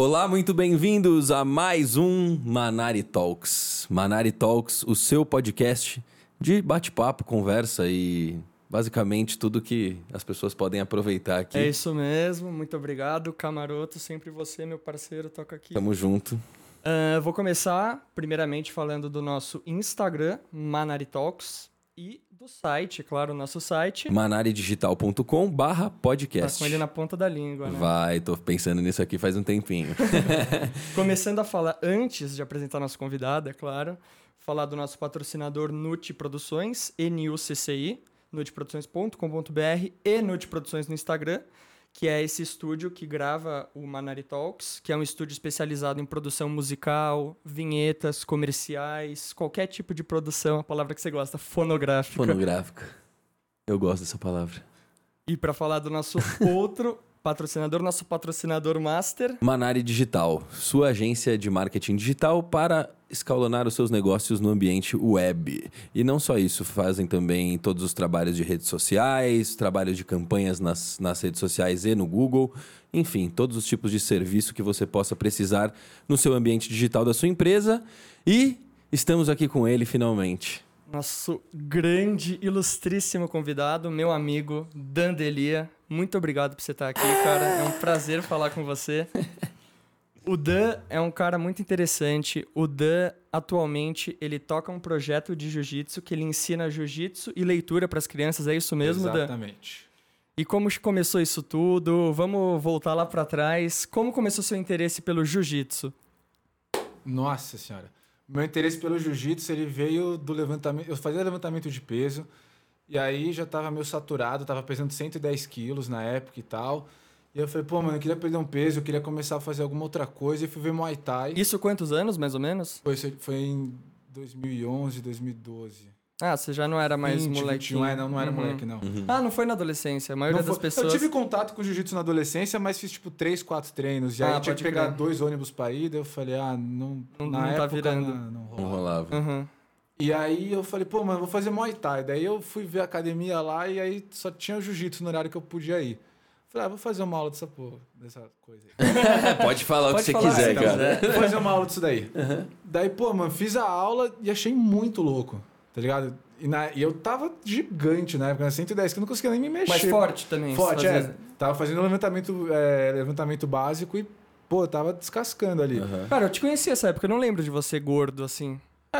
Olá, muito bem-vindos a mais um Manari Talks. Manari Talks, o seu podcast de bate-papo, conversa e basicamente tudo que as pessoas podem aproveitar aqui. É isso mesmo, muito obrigado, Camaroto, sempre você, meu parceiro, toca aqui. Tamo junto. Vou começar, primeiramente, falando do nosso Instagram, Manari Talks, e do site, claro, o nosso site. manaridigital.com/podcast. Tá com ele na ponta da língua, né? Vai, tô pensando nisso aqui faz um tempinho. Começando a falar, antes de apresentar nosso convidado, é claro, falar do nosso patrocinador Nuti Produções, NUCCI, nutiproduções.com.br e Nuti Produções no Instagram, que é esse estúdio que grava o Manari Talks, que é um estúdio especializado em produção musical, vinhetas, comerciais, qualquer tipo de produção, a palavra que você gosta, fonográfica. Fonográfica. Eu gosto dessa palavra. E para falar do nosso outro patrocinador, nosso patrocinador master... Manari Digital, sua agência de marketing digital para escalonar os seus negócios no ambiente web. E não só isso, fazem também todos os trabalhos de redes sociais, trabalhos de campanhas nas redes sociais e no Google. Enfim, todos os tipos de serviço que você possa precisar no seu ambiente digital da sua empresa. E estamos aqui com ele finalmente. Nosso grande, ilustríssimo convidado, meu amigo Dan Delia. Muito obrigado por você estar aqui, cara. É um prazer falar com você. O Dan é um cara muito interessante. O Dan, atualmente, ele toca um projeto de jiu-jitsu que ele ensina jiu-jitsu e leitura para as crianças. É isso mesmo, Dan? Exatamente. E como começou isso tudo? Vamos voltar lá para trás. Como começou seu interesse pelo jiu-jitsu? Nossa senhora. Meu interesse pelo jiu-jitsu, ele veio do levantamento... Eu fazia levantamento de peso, e aí já tava meio saturado, tava pesando 110 quilos na época e tal. E eu falei, pô, mano, eu queria perder um peso, eu queria começar a fazer alguma outra coisa, e fui ver Muay Thai. Isso quantos anos, mais ou menos? Foi em 2011, 2012. Ah, você já não era mais 20, molequinho. 21, não era moleque, não. Ah, não foi na adolescência. A maioria das pessoas... Eu tive contato com jiu-jitsu na adolescência, mas fiz tipo 3, 4 treinos. E aí tinha que pegar 2 ônibus pra ir, daí eu falei, não tá época virando. Não rolava. Não rolava. Uhum. E aí eu falei, pô, mano, vou fazer Muay Thai. Daí eu fui ver a academia lá e aí só tinha o jiu-jitsu no horário que eu podia ir. Falei, vou fazer uma aula dessa coisa aí. Pode falar o que você falar, quiser, então, cara. Vou fazer uma aula disso daí. Daí, pô, mano, fiz a aula e achei muito louco, tá ligado? E eu tava gigante na época, 110 que eu não conseguia nem me mexer. Mas forte também. Forte, fazia... Tava fazendo levantamento básico e, pô, tava descascando ali. Cara, eu te conheci essa época, eu não lembro de você gordo assim.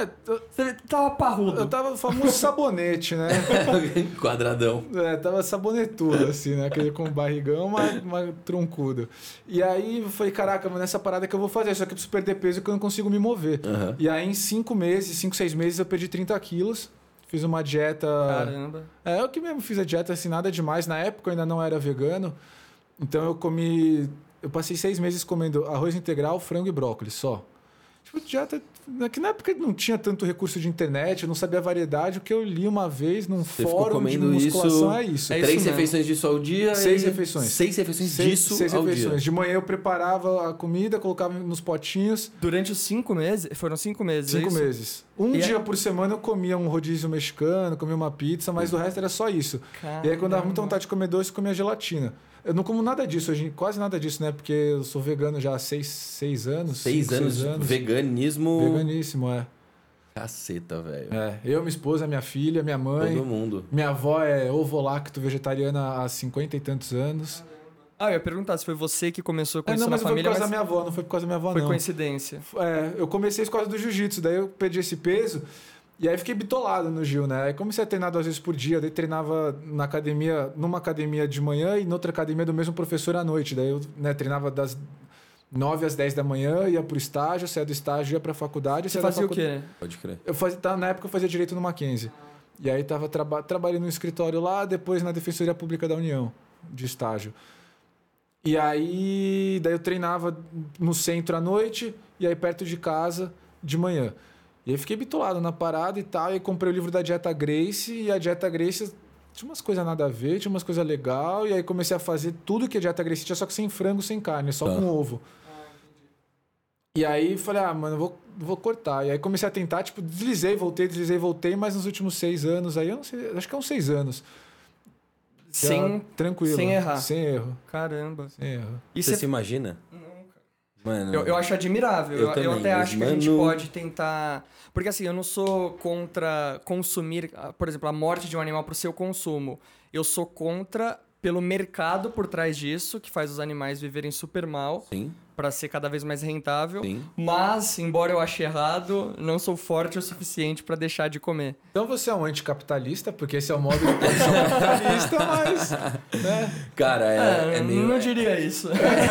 Você tava parrudo. Eu tava famoso sabonete, né? Quadradão. Tava sabonetudo, assim, né? Aquele com barrigão, mas troncudo. E aí eu falei, caraca, mano, essa parada que eu vou fazer, só que eu preciso perder peso que eu não consigo me mover. E aí em 5 meses, 5, 6 meses, eu perdi 30 quilos. Fiz uma dieta... Caramba. Eu que mesmo fiz a dieta, assim, nada demais. Na época eu ainda não era vegano. Então eu comi... Eu passei 6 meses comendo arroz integral, frango e brócolis só. Tipo, dieta... Que na época não tinha tanto recurso de internet, eu não sabia a variedade. O que eu li uma vez num fórum de musculação é isso. 3 refeições disso ao dia. 6 refeições. 6 refeições disso 6 ao refeições. dia. De manhã eu preparava a comida, colocava nos potinhos. Durante os 5 meses? Foram 5 meses, 5 é isso? meses. Um dia por semana eu comia um rodízio mexicano, comia uma pizza, mas o resto era só isso. Caramba. E aí quando dava muita vontade de comer doce, eu comia gelatina. Eu não como nada disso hoje, quase nada disso, né? Porque eu sou vegano já há 6 anos. 6 anos. Veganismo. Veganíssimo, é. Caceta, velho. Eu, minha esposa, minha filha, minha mãe. Todo mundo. Minha avó é ovo-lacto vegetariana há 50 e tantos anos. Eu ia perguntar se foi você que começou com isso não, na mas família, não foi por causa da minha avó, não foi por causa da minha avó, foi não. coincidência. Eu comecei isso por causa do jiu-jitsu, daí eu perdi esse peso e aí fiquei bitolado no Gil, né? Aí comecei a treinar 2 vezes por dia, daí treinava numa academia de manhã e noutra academia do mesmo professor à noite. Daí eu treinava das 9 às 10 da manhã, ia pro estágio, saía do estágio, ia pra faculdade. Você fazia o quê? Pode crer. Na época eu fazia direito no Mackenzie. E aí tava trabalhando no escritório lá, depois na Defensoria Pública da União, de estágio. E aí, daí eu treinava no centro à noite e aí perto de casa de manhã. E aí fiquei bitolado na parada e tal, e aí comprei o livro da Dieta Grace, e a Dieta Grace tinha umas coisas nada a ver, tinha umas coisas legais, e aí comecei a fazer tudo que a Dieta Grace tinha, só que sem frango, sem carne, só com ovo. E aí falei, mano, vou cortar. E aí comecei a tentar, tipo, deslizei, voltei, mas nos últimos 6 anos, aí eu não sei, acho que é uns 6 anos. Sem, tranquilo. sem errar. Sem erro. Caramba. Sem erro. E Você se imagina? Não, cara. Mano, Eu acho admirável. Eu também, até mas, acho que a gente mano, pode tentar... Porque assim, eu não sou contra consumir, por exemplo, a morte de um animal pro seu consumo. Eu sou contra pelo mercado por trás disso, que faz os animais viverem super mal, sim, para ser cada vez mais rentável. sim. Mas, embora eu ache errado, não sou forte o suficiente para deixar de comer. Então você é um anticapitalista, porque esse é o modo de produção capitalista, mas... Né? Cara, é meio... Não diria isso.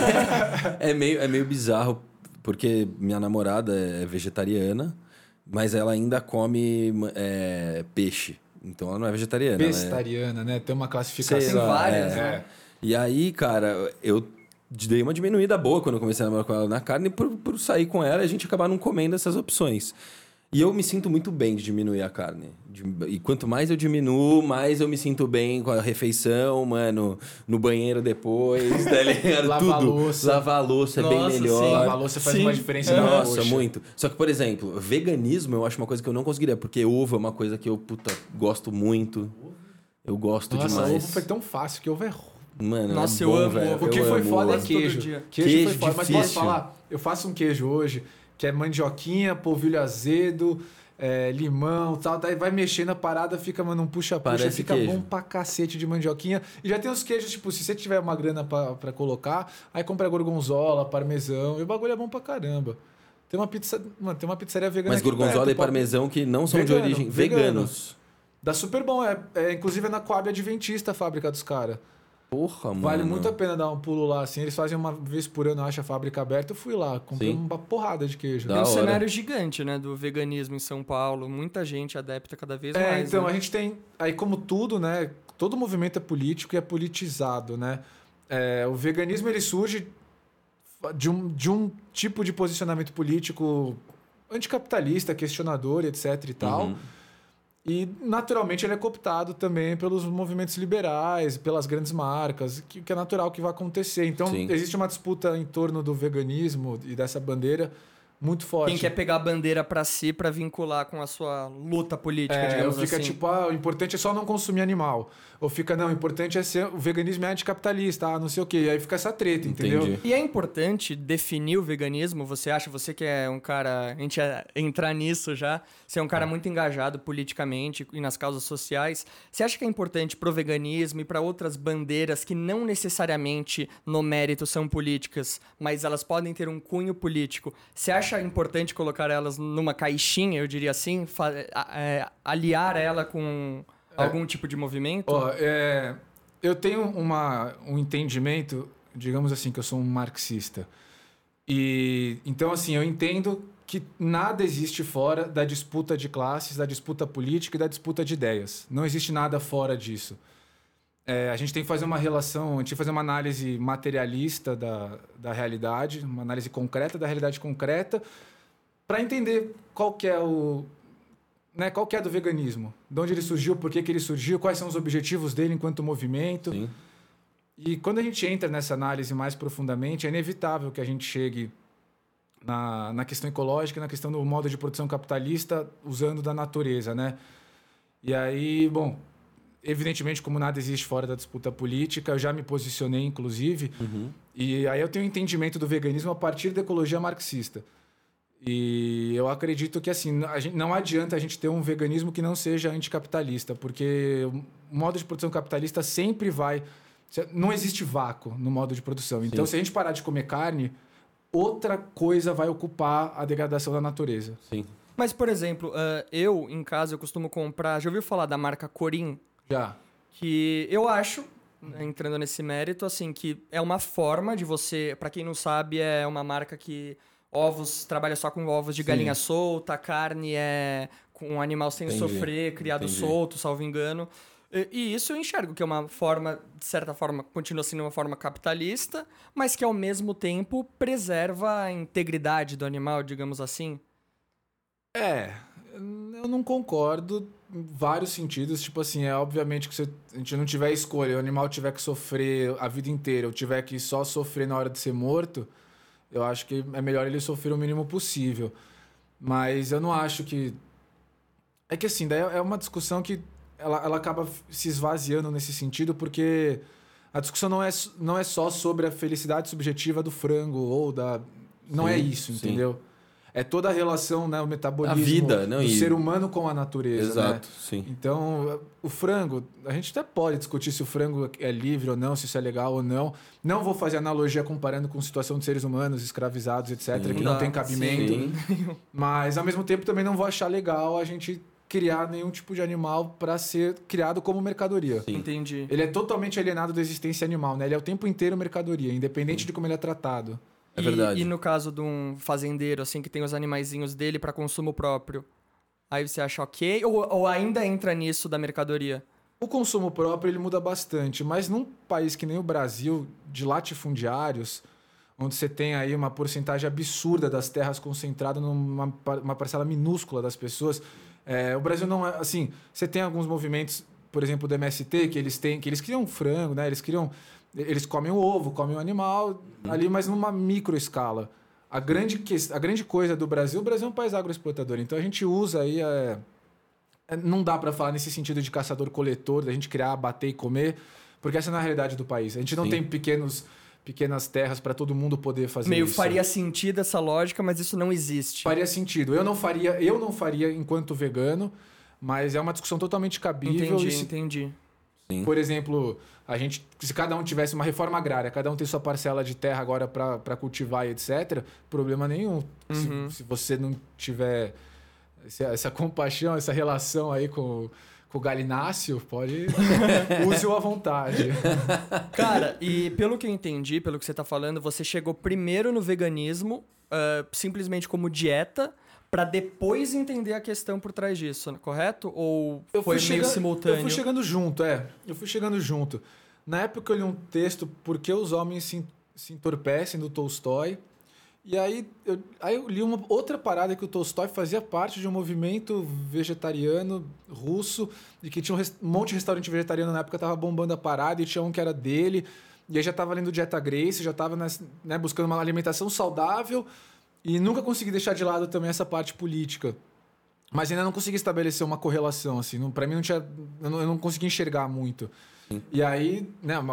É meio bizarro, porque minha namorada é vegetariana, mas ela ainda come peixe. Então ela não é vegetariana. Vegetariana, né? Tem uma classificação. Sei Tem lá, várias, né? E aí, cara, eu dei uma diminuída boa quando eu comecei a namorar com ela na carne por sair com ela e a gente acabar não comendo essas opções. E eu me sinto muito bem de diminuir a carne. E quanto mais eu diminuo, mais eu me sinto bem com a refeição, mano, no banheiro depois, tá ligado? Lavar Tudo. a louça. Lavar a louça é Nossa, bem melhor. sim. Lavar a louça faz uma diferença na Nossa, coxa. muito. Só que, por exemplo, veganismo eu acho uma coisa que eu não conseguiria, porque ovo é uma coisa que eu, gosto muito. Eu gosto Nossa, demais. ovo foi tão fácil que ovo é... Mano, Nossa, é eu bom, amo velho. ovo. O que Eu foi amo foda é ovo. queijo. Todo dia. Queijo foi foda, mas posso difícil. falar? Eu faço um queijo hoje, que é mandioquinha, polvilho azedo, limão e tal. Daí vai mexendo a parada, fica, mano, um puxa-puxa. Parece Fica queijo. bom pra cacete de mandioquinha. E já tem os queijos, tipo, se você tiver uma grana pra colocar, aí compra gorgonzola, parmesão. E o bagulho é bom pra caramba. Tem uma pizza, mano, tem uma pizzaria vegana Mas aqui gorgonzola perto, e parmesão que não são de Vegano, origem... vegano. Veganos. Dá super bom. Inclusive é na Coab Adventista a fábrica dos caras. Porra, mano. Vale muito a pena dar um pulo lá, assim. Eles fazem uma vez por ano, eu acho, a fábrica aberta. Eu fui lá, comprei Sim. uma porrada de queijo. Da Tem um hora. cenário gigante, né, do veganismo em São Paulo. Muita gente adepta cada vez mais. Então, né? a gente tem... Aí, como tudo, né? Todo movimento é político e é politizado, né? O veganismo, ele surge de um tipo de posicionamento político anticapitalista, questionador, etc e tal. Uhum. E, naturalmente, ele é cooptado também pelos movimentos liberais, pelas grandes marcas, que é natural que vai acontecer. Então, Sim. existe uma disputa em torno do veganismo e dessa bandeira muito forte. Quem quer pegar a bandeira pra si pra vincular com a sua luta política, Ou digamos fica assim. tipo, o importante é só não consumir animal. Ou fica, não, o importante é ser... O veganismo é anticapitalista, não sei o quê. E aí fica essa treta, entendeu? Entendi. E é importante definir o veganismo, você acha? Você que é um cara... A gente ia entrar nisso já. Você é um cara muito engajado politicamente e nas causas sociais. Você acha que é importante pro veganismo e para outras bandeiras que não necessariamente no mérito são políticas, mas elas podem ter um cunho político? Você acha importante colocar elas numa caixinha, eu diria assim? Aliar ela com algum tipo de movimento? Eu tenho um entendimento, digamos assim, que eu sou um marxista. E então, assim, eu entendo que nada existe fora da disputa de classes, da disputa política e da disputa de ideias. Não existe nada fora disso. A gente tem que fazer uma relação, a gente tem que fazer uma análise materialista da realidade, uma análise concreta da realidade concreta, para entender qual que é qual que é do veganismo, de onde ele surgiu, por que ele surgiu, quais são os objetivos dele enquanto movimento. Sim. E quando a gente entra nessa análise mais profundamente, é inevitável que a gente chegue na questão ecológica, na questão do modo de produção capitalista usando da natureza, né? E aí, bom, evidentemente, como nada existe fora da disputa política, eu já me posicionei, inclusive, e aí eu tenho um entendimento do veganismo a partir da ecologia marxista. E eu acredito que, assim, não adianta a gente ter um veganismo que não seja anticapitalista, porque o modo de produção capitalista sempre vai... Não existe vácuo no modo de produção. Então, se a gente parar de comer carne, outra coisa vai ocupar a degradação da natureza. Sim. Mas, por exemplo, eu, em casa, eu costumo comprar... Já ouviu falar da marca Corim? Já. Que eu acho, entrando nesse mérito, assim, que é uma forma de você... Para quem não sabe, é uma marca que... trabalha só com ovos de galinha solta, carne é com um animal sem sofrer, criado solto, salvo engano. E isso eu enxergo que é uma forma, de certa forma, continua sendo uma forma capitalista, mas que ao mesmo tempo preserva a integridade do animal, digamos assim. Eu não concordo em vários sentidos. Tipo assim, obviamente que se a gente não tiver escolha, o animal tiver que sofrer a vida inteira, ou tiver que só sofrer na hora de ser morto, eu acho que é melhor ele sofrer o mínimo possível. Mas eu não acho que... É que assim, daí é uma discussão que ela acaba se esvaziando nesse sentido, porque a discussão não é só sobre a felicidade subjetiva do frango ou não Sim, é isso, sim. entendeu? É toda a relação, né, o metabolismo A vida, não, do e- ser humano com a natureza, Exato, né? sim. Então, o frango, a gente até pode discutir se o frango é livre ou não, se isso é legal ou não. Não vou fazer analogia comparando com a situação de seres humanos escravizados, etc., Sim. que não tem cabimento. Sim. Mas, ao mesmo tempo, também não vou achar legal a gente criar nenhum tipo de animal para ser criado como mercadoria. Sim. Entendi. Ele é totalmente alienado da existência animal, né? Ele é o tempo inteiro mercadoria, independente de como ele é tratado. É verdade. E no caso de um fazendeiro, assim, que tem os animaizinhos dele para consumo próprio, aí você acha ok? Ou ainda entra nisso da mercadoria? O consumo próprio ele muda bastante, mas num país que nem o Brasil, de latifundiários, onde você tem aí uma porcentagem absurda das terras concentrada uma parcela minúscula das pessoas, o Brasil não é assim. Você tem alguns movimentos, por exemplo, do MST, que eles criam frango, né? Eles comem o ovo, comem o animal ali, mas numa micro escala. A grande coisa do Brasil, o Brasil é um país agroexportador, então a gente usa aí não dá para falar nesse sentido de caçador-coletor, da gente criar, bater e comer, porque essa não é a realidade do país. A gente não Sim. tem pequenas terras para todo mundo poder fazer Meio isso. faria sentido essa lógica, mas isso não existe. Faria sentido. Eu não faria enquanto vegano, mas é uma discussão totalmente cabível. Entendi, E se, entendi. Sim. por exemplo, se cada um tivesse uma reforma agrária, cada um tem sua parcela de terra agora para cultivar e etc., problema nenhum. Se você não tiver essa compaixão, essa relação aí com o galináceo, pode use-o à vontade. Cara, e pelo que eu entendi, pelo que você tá falando, você chegou primeiro no veganismo, simplesmente como dieta, pra depois entender a questão por trás disso, correto? Ou foi meio simultâneo? Eu fui chegando junto, Eu fui chegando junto. Na época eu li um texto Por que os homens se entorpecem, do Tolstói. E aí eu li uma outra parada que o Tolstói fazia parte de um movimento vegetariano russo e que tinha um monte de restaurante vegetariano na época, tava bombando a parada e tinha um que era dele. E aí já tava lendo Dieta Grace, já tava buscando uma alimentação saudável e nunca consegui deixar de lado também essa parte política. Mas ainda não consegui estabelecer uma correlação, assim. Para mim eu não consegui enxergar muito. Sim. E aí,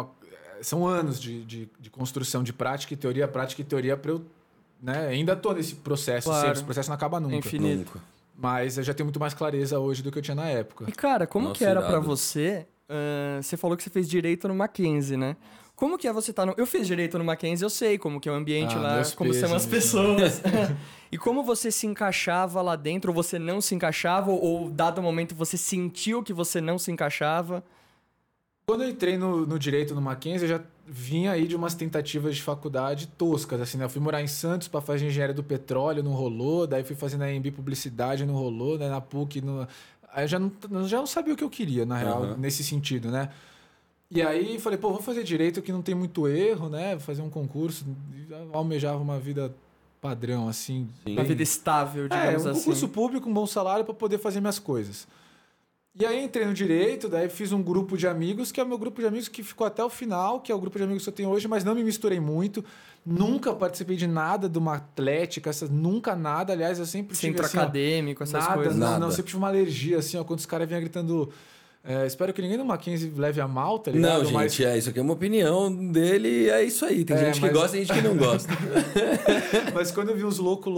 são anos de construção de prática e teoria para eu... ainda tô nesse processo, Claro. sempre. Esse processo não acaba nunca. É infinito. Mas eu já tenho muito mais clareza hoje do que eu tinha na época. E cara, como Nossa, que era irado. pra você? Você falou que você fez direito no Mackenzie, né? Como que é você estar no... Eu fiz direito no Mackenzie, eu sei como que é o ambiente lá, meus como são as pêsames. pessoas. E como você se encaixava lá dentro, ou você não se encaixava, ou dado momento você sentiu que você não se encaixava? Quando eu entrei no direito no Mackenzie, eu já vinha aí de umas tentativas de faculdade toscas, assim, né? Eu fui morar em Santos para fazer engenharia do petróleo, não rolou. Daí fui fazer na EMB publicidade, não rolou, né? Na PUC, aí eu já não sabia o que eu queria, na real, nesse sentido, né? E aí falei, vou fazer direito que não tem muito erro, né? Vou fazer um concurso, almejava uma vida padrão, assim. Sim. Uma vida estável, digamos um assim. concurso público, um bom salário para poder fazer minhas coisas. E aí entrei no direito, daí fiz um grupo de amigos, que é o meu grupo de amigos que ficou até o final, que é o grupo de amigos que eu tenho hoje, mas não me misturei muito. Nunca participei de nada de uma atlética, nunca nada. Aliás, eu sempre tive Centro assim, acadêmico, essas nada, coisas. não, Nada. eu sempre tive uma alergia, assim, quando os caras vinham gritando... espero que ninguém no Mackenzie leve a mal, tá ligado? Não, gente, isso aqui é uma opinião dele e é isso aí. Tem gente que gosta e gente que não gosta. Mas quando eu vi uns louco.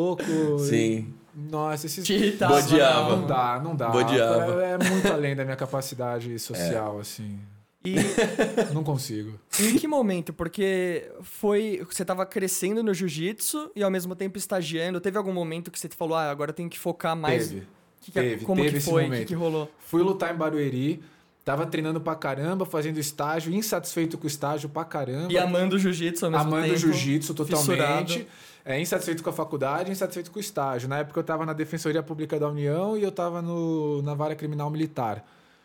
Sim. Nossa, esses... Te irritava. Bodeava. Não dá. Bodeava. É muito além da minha capacidade social, assim. E Não consigo. em que momento? Porque você estava crescendo no jiu-jitsu e ao mesmo tempo estagiando. Teve algum momento que você falou, agora tem que focar mais? Teve. Como Teve que esse foi? O momento. que rolou? Fui lutar em Barueri, tava treinando pra caramba, fazendo estágio, insatisfeito com o estágio pra caramba. E amando o jiu-jitsu ao mesmo tempo. Amando o jiu-jitsu totalmente. fissurado. Insatisfeito com a faculdade, insatisfeito com o estágio. Na época eu estava na Defensoria Pública da União e eu estava na Vara Criminal Militar.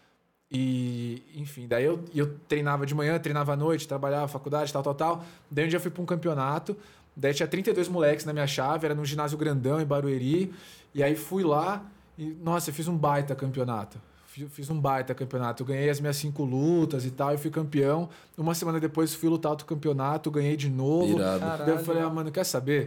E, enfim, daí eu treinava de manhã, treinava à noite, trabalhava faculdade, tal. Daí um dia eu fui para um campeonato, daí tinha 32 moleques na minha chave, era num ginásio grandão em Barueri. E aí fui lá e, nossa, eu fiz um baita campeonato. Eu ganhei as minhas 5 lutas e tal, e fui campeão. Uma semana depois fui lutar outro campeonato, ganhei de novo. Irado. Daí eu falei, mano, quer saber?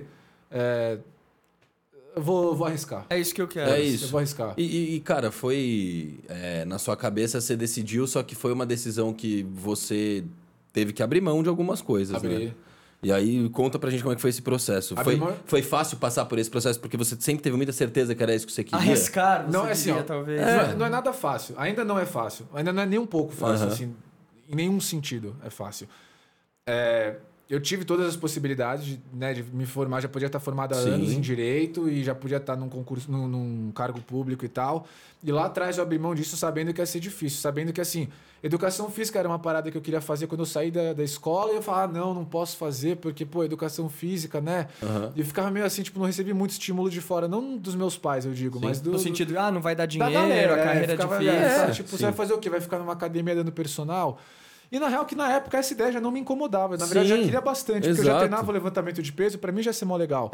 Eu vou arriscar. É isso que eu quero. É isso. Eu vou arriscar. E cara, foi... na sua cabeça você decidiu, só que foi uma decisão que você teve que abrir mão de algumas coisas, né? E aí, conta pra gente como é que foi esse processo. Foi fácil passar por esse processo porque você sempre teve muita certeza que era isso que você queria? Arriscar, você Não, é assim, diria, ó, talvez. Não é nada fácil. Ainda não é fácil. Ainda não é nem um pouco fácil, assim. Em nenhum sentido é fácil. Eu tive todas as possibilidades de me formar. Já podia estar formado há anos em Direito e já podia estar num concurso, num cargo público e tal. E lá atrás eu abri mão disso sabendo que ia ser difícil. Sabendo que, assim, educação física era uma parada que eu queria fazer quando eu saí da escola. E eu falava, não posso fazer porque, pô, educação física, né? E eu ficava meio assim, tipo, não recebi muito estímulo de fora. Não dos meus pais, eu digo, mas no sentido, não vai dar dinheiro, galera, a carreira é difícil. Tipo, você vai fazer o quê? Vai ficar numa academia dando personal? E na real que na época essa ideia já não me incomodava. Na verdade, eu já queria bastante. Porque eu já treinava o levantamento de peso, pra mim já ia ser mó legal.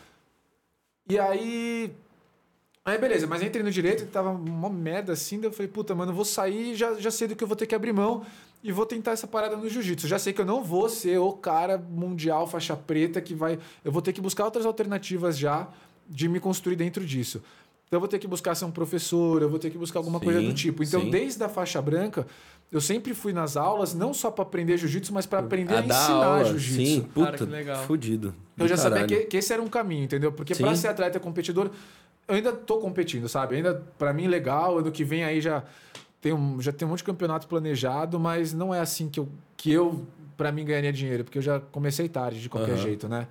E aí beleza, mas entrei no Direito e tava uma merda assim. Daí eu falei, puta, mano, eu vou sair já sei do que eu vou ter que abrir mão. E vou tentar essa parada no Jiu-Jitsu. Já sei que eu não vou ser o cara mundial, faixa preta, que vai... Eu vou ter que buscar outras alternativas já de me construir dentro disso. Então eu vou ter que buscar ser um professor, eu vou ter que buscar alguma coisa do tipo. Então, desde a faixa branca, eu sempre fui nas aulas, não só para aprender jiu-jitsu, mas para aprender a ensinar jiu-jitsu. Sim, puta, cara, que legal. Fudido. Eu já sabia que esse era um caminho, entendeu? Porque para ser atleta competidor, eu ainda tô competindo, sabe? Ainda, para mim, legal. Ano que vem aí já tem um monte de campeonato planejado, mas não é assim que eu para mim, ganharia dinheiro. Porque eu já comecei tarde, de qualquer jeito, né?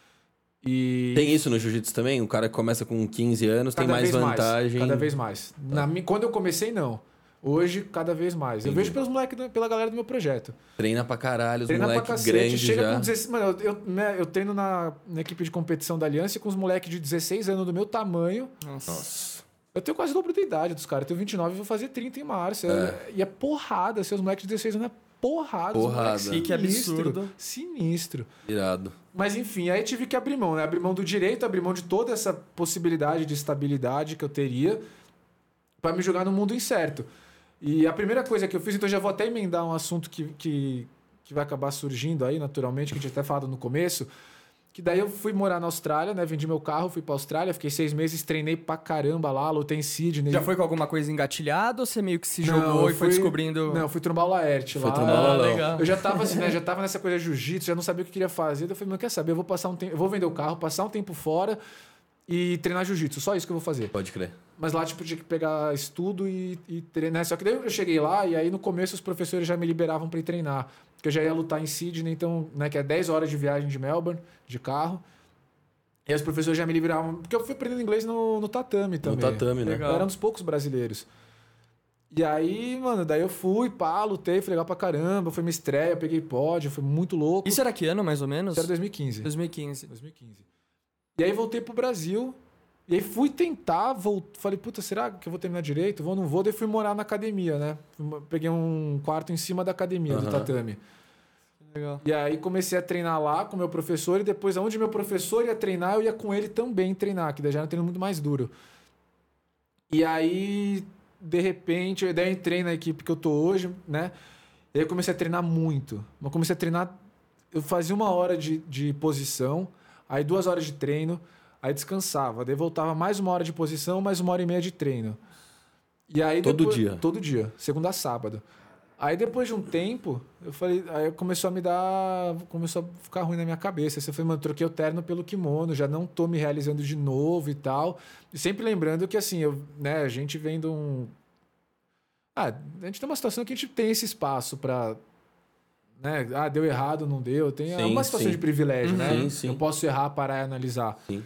E... Tem isso no jiu-jitsu também? O cara que começa com 15 anos tem mais vantagem? Cada vez mais. Quando eu comecei, não. Hoje, cada vez mais. Eu vejo pelos moleques, pela galera do meu projeto. Treina pra caralho, os moleques grandes já. Chega com 16... Mano, eu treino na equipe de competição da Aliança com os moleques de 16 anos do meu tamanho. Nossa. Eu tenho quase o dobro da idade dos caras. Eu tenho 29 e vou fazer 30 em março. E é porrada. Os moleques de 16 anos é porrada. E que absurdo. Sinistro. Irado. Mas enfim, aí tive que abrir mão, né? Abrir mão do direito, abrir mão de toda essa possibilidade de estabilidade que eu teria para me jogar no mundo incerto. E a primeira coisa que eu fiz, então já vou até emendar um assunto que vai acabar surgindo aí naturalmente, que a gente até falado no começo, que daí eu fui morar na Austrália, né? Vendi meu carro, fui pra Austrália, fiquei 6 meses, treinei pra caramba lá, lutei em Sydney. Já foi com alguma coisa engatilhada ou você meio que se jogou e foi descobrindo... Não, fui trombar o Laerte lá. Foi trombar o legal. Eu já tava assim, né? Já tava nessa coisa de jiu-jitsu, já não sabia o que queria fazer. Daí eu falei, mas quer saber? Eu vou passar um tempo, eu vou vender o carro, passar um tempo fora e treinar jiu-jitsu. Só isso que eu vou fazer. Pode crer. Mas lá, tipo, tinha que pegar estudo e treinar. Só que daí eu cheguei lá e aí no começo os professores já me liberavam pra ir treinar. Porque eu já ia lutar em Sydney, então, né? Que é 10 horas de viagem de Melbourne, de carro. E os professores já me liberavam. Porque eu fui aprendendo inglês no tatame também. No tatame, né? Eu era um dos poucos brasileiros. E aí, mano, daí eu fui, lutei, foi legal pra caramba. Foi minha estreia, peguei pódio, foi muito louco. Isso era que ano, mais ou menos? Isso era 2015. 2015. E aí voltei pro Brasil. E aí fui tentar, falei, puta, será que eu vou terminar direito? Vou, não vou. Daí fui morar na academia, né? Peguei um quarto em cima da academia, do tatame. Legal. E aí comecei a treinar lá com o meu professor e depois aonde meu professor ia treinar, eu ia com ele também treinar, que daí já era um treino muito mais duro. E aí, de repente, daí eu entrei na equipe que eu tô hoje, né? E aí eu comecei a treinar muito. Eu comecei a treinar, eu fazia 1 hora de posição, aí 2 horas de treino, aí descansava, daí voltava mais 1 hora de posição, mais 1h30 de treino. E aí todo dia? Todo dia, segunda a sábado. Aí depois de um tempo, eu falei, aí começou a ficar ruim na minha cabeça. Aí eu falei, mano, troquei o terno pelo kimono, já não tô me realizando de novo e tal. E sempre lembrando que assim, a gente vem de um... a gente tem uma situação que a gente tem esse espaço pra... né? Deu errado, não deu. Tem uma situação de privilégio, né? Sim. Eu posso errar, parar e analisar. Sim.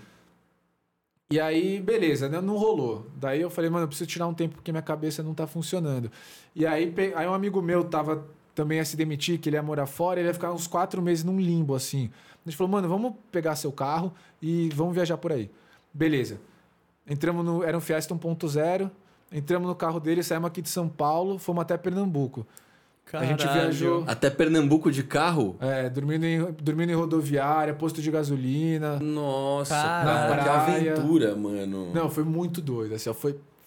E aí, beleza, né? Não rolou. Daí eu falei, mano, eu preciso tirar um tempo porque minha cabeça não tá funcionando. E aí um amigo meu tava também a se demitir, que ele ia morar fora, ele ia ficar uns 4 meses num limbo, assim. A gente falou, mano, vamos pegar seu carro e vamos viajar por aí. Beleza. Entramos era um Fiesta 1.0, entramos no carro dele, saímos aqui de São Paulo, fomos até Pernambuco. Caralho. A gente viajou... Até Pernambuco de carro? Dormindo em rodoviária, posto de gasolina. Nossa, cara, que aventura, mano. Não, foi muito doido, assim, ó,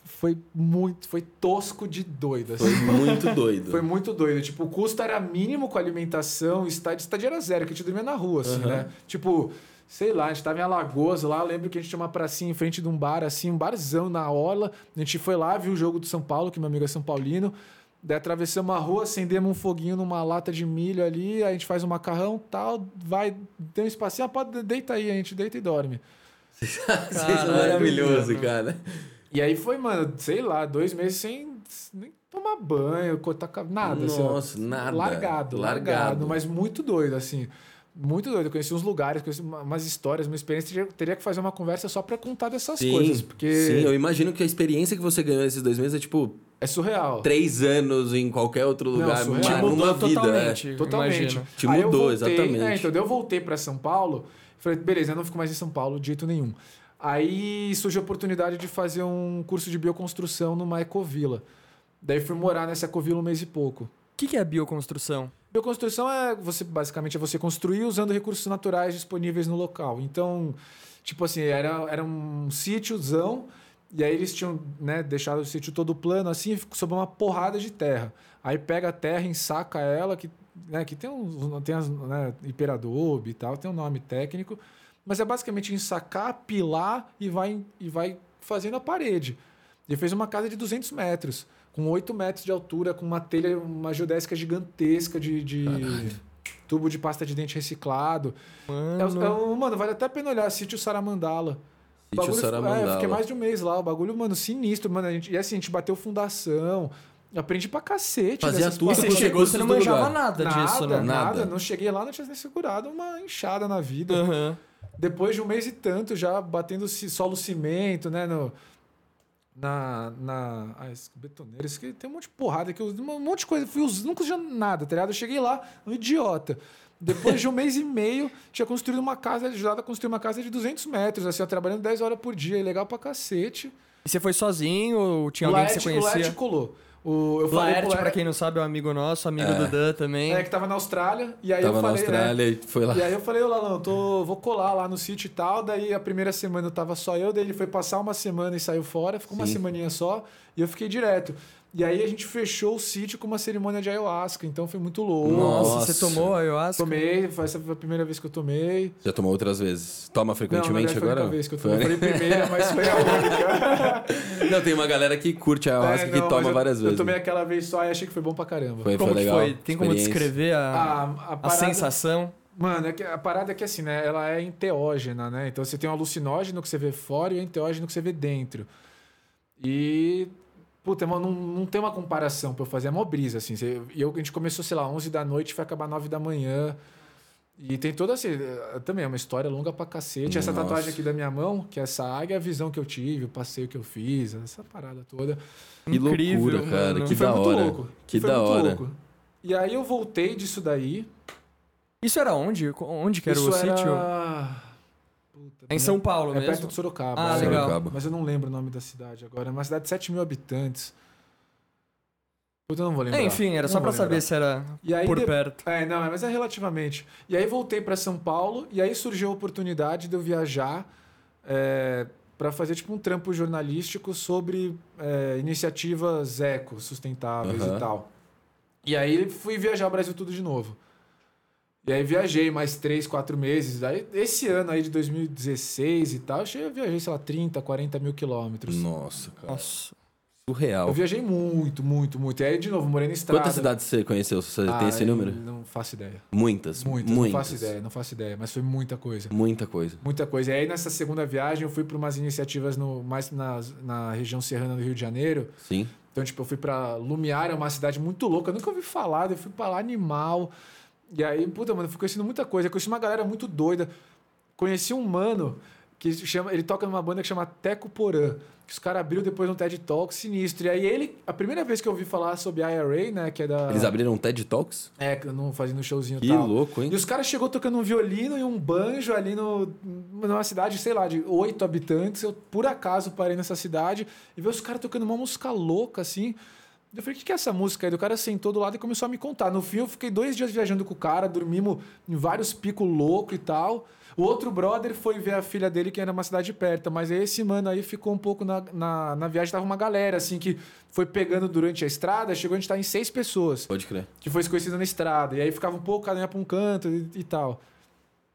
foi tosco de doido. Assim. Foi muito doido. Foi muito doido. Tipo, o custo era mínimo com alimentação, estadia era zero, que a gente dormia na rua, assim, né? Tipo, sei lá, a gente tava em Alagoas lá, eu lembro que a gente tinha uma pracinha em frente de um bar, assim, um barzão na orla. A gente foi lá, viu o jogo do São Paulo, que meu amigo é São Paulino. Daí atravessamos a rua, acendemos um foguinho numa lata de milho ali, a gente faz um macarrão, tal, vai, tem um espacinho, pode, deita aí, a gente deita e dorme. Vocês são maravilhoso, cara. E aí foi, mano, sei lá, 2 meses sem nem tomar banho, nada. Nossa, assim, nada. Largado, mas muito doido, assim. Muito doido. Eu conheci uns lugares, conheci umas histórias, uma experiência. Teria que fazer uma conversa só pra contar dessas coisas. Porque sim, eu imagino que a experiência que você ganhou nesses 2 meses é tipo... é surreal. 3 anos em qualquer outro lugar. surreal. Te mudou numa vida. totalmente. Totalmente. Imagino. Te Aí eu mudou, voltei, exatamente. Então, daí eu voltei pra São Paulo. Falei, beleza, eu não fico mais em São Paulo de jeito nenhum. Aí surgiu a oportunidade de fazer um curso de bioconstrução numa ecovila. Daí fui morar nessa ecovila 1 mês e pouco. O que é bioconstrução? Bioconstrução basicamente é você construir usando recursos naturais disponíveis no local. Então, tipo assim, era um sítiozão, e aí eles tinham, né, deixado o sítio todo plano, assim, sob uma porrada de terra. Aí pega a terra, ensaca ela, que tem as, né, hiperadobe e tal, tem um nome técnico, mas é basicamente ensacar, pilar e vai fazendo a parede. Ele fez uma casa de 200 metros. Com 8 metros de altura, com uma telha, uma geodésica gigantesca de tubo de pasta de dente reciclado. Mano, vale até a pena olhar. Sítio Saramandala. Sítio Saramandala. Eu fiquei mais de 1 mês lá. O bagulho, mano, sinistro. Mano, e assim, a gente bateu fundação. Aprendi pra cacete. Fazia tudo. Você Você chegou, você não do manjava lugar. nada disso, né? Nada. Não cheguei lá, não tinha nem segurado uma enxada na vida. Uhum. Depois de 1 mês e tanto, já batendo solo cimento, né? Betoneira, isso aqui tem um monte de porrada aqui, um monte de coisa. Nunca usei nada, tá ligado? Eu cheguei lá, um idiota. Depois de 1 mês e meio, tinha construído uma casa, ajudado a construir uma casa de 200 metros, assim, ó, trabalhando 10 horas por dia, legal pra cacete. E você foi sozinho ou tinha alguém que você conhecia? O Laerte colou. Eu falei Laerte, pro pra quem não sabe, é um amigo nosso, amigo do Dan também. que tava na Austrália. E aí Tava eu falei, na Austrália e foi lá. E aí eu falei, ô Lalão, vou colar lá no sítio e tal. Daí a primeira semana eu tava só eu, daí ele foi passar 1 semana e saiu fora, ficou 1 semaninha só, e eu fiquei direto. E aí a gente fechou o sítio com uma cerimônia de ayahuasca, então foi muito louco. Nossa, você tomou ayahuasca? Tomei, essa foi a primeira vez que eu tomei. Já tomou outras vezes? Toma frequentemente Não, foi a agora? única vez que eu tomei. Eu falei primeira, mas foi a única. Não, tem uma galera que curte a ayahuasca que toma várias vezes. Eu tomei aquela vez só e achei que foi bom pra caramba. Foi Como que legal. foi? Tem como Experiência. descrever a parada, sensação? Mano, a parada é que assim, né? Ela é enteógena, né? Então você tem um alucinógeno que você vê fora e o enteógeno que você vê dentro. E... Puta, não tem uma comparação pra eu fazer. É mó brisa, assim. A gente começou, sei lá, 11 da noite e foi acabar 9 da manhã. E tem toda assim... Também é uma história longa pra cacete. Essa tatuagem aqui da minha mão, que é essa águia, é a visão que eu tive, o passeio que eu fiz, essa parada toda. Que loucura, cara. mano. Que foi da muito hora. louco. Que foi da muito hora. louco. E aí eu voltei disso daí. Isso era onde? Onde que era Isso o sítio? Puta, É em São Paulo é mesmo? perto de Sorocaba. Ah, é. legal. Sorocaba. Mas eu não lembro o nome da cidade agora. É uma cidade de 7 mil habitantes. Puta, eu não vou lembrar. Enfim, era Não só pra vou saber lembrar. se era E aí por perto. Não, mas é relativamente. E aí voltei para São Paulo e aí surgiu a oportunidade de eu viajar para fazer tipo um trampo jornalístico sobre iniciativas eco, sustentáveis e tal. E aí fui viajar o Brasil tudo de novo. E aí viajei mais 3, 4 meses. Aí, esse ano aí de 2016 e tal, eu viajei, sei lá, 30, 40 mil quilômetros. Nossa, cara. Nossa. Surreal. Eu viajei muito, muito, muito. E aí, de novo, morei na estrada. Quantas cidades você conheceu? Você tem esse eu número? Não faço ideia. Muitas. Não faço ideia. Mas foi muita coisa. Muita coisa. Muita coisa. E aí, nessa segunda viagem, eu fui para umas iniciativas mais na região serrana do Rio de Janeiro. Sim. Então, tipo, eu fui para Lumiar, é uma cidade muito louca. Eu nunca ouvi falar, eu fui para lá, animal. E aí, puta, mano, eu fui conhecendo muita coisa. Eu conheci uma galera muito doida. Conheci um mano que ele toca numa banda que chama Teco Porã. Que os caras abriram depois no TED Talk, sinistro. E aí a primeira vez que eu ouvi falar sobre a IRA, né, que é da... Eles abriram um TED Talks? Fazendo um showzinho Que e tal. louco, hein? E os caras chegou tocando um violino e um banjo ali numa cidade, sei lá, de 8 habitantes. Eu, por acaso, parei nessa cidade e vi os caras tocando uma música louca, assim. Eu falei, o que é essa música aí? O cara sentou do lado e começou a me contar. No fim, eu fiquei 2 dias viajando com o cara, dormimos em vários picos loucos e tal. O outro brother foi ver a filha dele, que era uma cidade perto. Mas aí esse mano aí ficou um pouco na viagem. Tava uma galera, assim, que foi pegando durante a estrada. Chegou a gente estar em 6 pessoas. Pode crer. Que foi se conhecida na estrada. E aí ficava um pouco, cada um ia pra um canto e tal.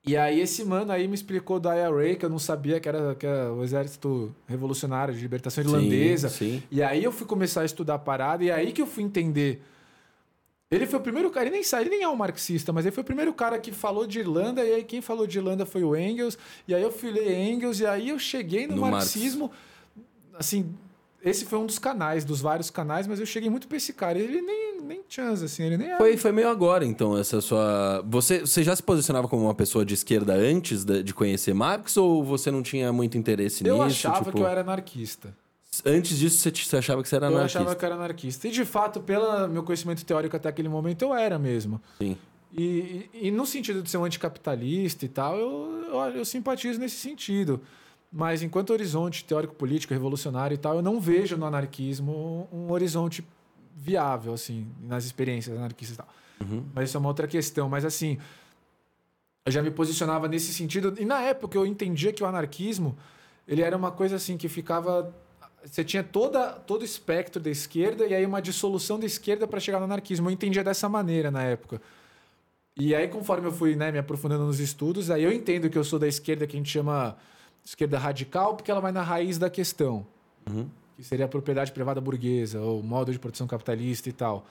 E aí esse mano aí me explicou do IRA, que eu não sabia que era o Exército Revolucionário de Libertação Irlandesa. Sim. E aí eu fui começar a estudar a parada, e aí que eu fui entender. Ele foi o primeiro cara, ele nem é um marxista, mas ele foi o primeiro cara que falou de Irlanda, e aí quem falou de Irlanda foi o Engels, e aí eu fui ler Engels, e aí eu cheguei no marxismo. Assim, esse foi um dos canais, dos vários canais, mas eu cheguei muito pra esse cara. Ele nem chance, assim, ele nem era. Foi meio agora, então, essa sua... Você já se posicionava como uma pessoa de esquerda antes de conhecer Marx, ou você não tinha muito interesse nisso? Eu achava que eu era anarquista. Antes disso, você achava que você era anarquista? Eu achava que eu era anarquista. E, de fato, pelo meu conhecimento teórico até aquele momento, eu era mesmo. Sim. E no sentido de ser um anticapitalista e tal, eu simpatizo nesse sentido. Mas enquanto horizonte teórico-político, revolucionário e tal, eu não vejo no anarquismo um horizonte viável, assim, nas experiências anarquistas e tal. Uhum. Mas isso é uma outra questão. Mas, assim, eu já me posicionava nesse sentido. E, na época, eu entendia que o anarquismo, ele era uma coisa, assim, que ficava... Você tinha todo o espectro da esquerda e aí uma dissolução da esquerda para chegar no anarquismo. Eu entendia dessa maneira na época. E aí, conforme eu fui, né, me aprofundando nos estudos, aí eu entendo que eu sou da esquerda, que a gente chama esquerda radical, porque ela vai na raiz da questão. Uhum. Que seria a propriedade privada burguesa, ou modo de produção capitalista e tal.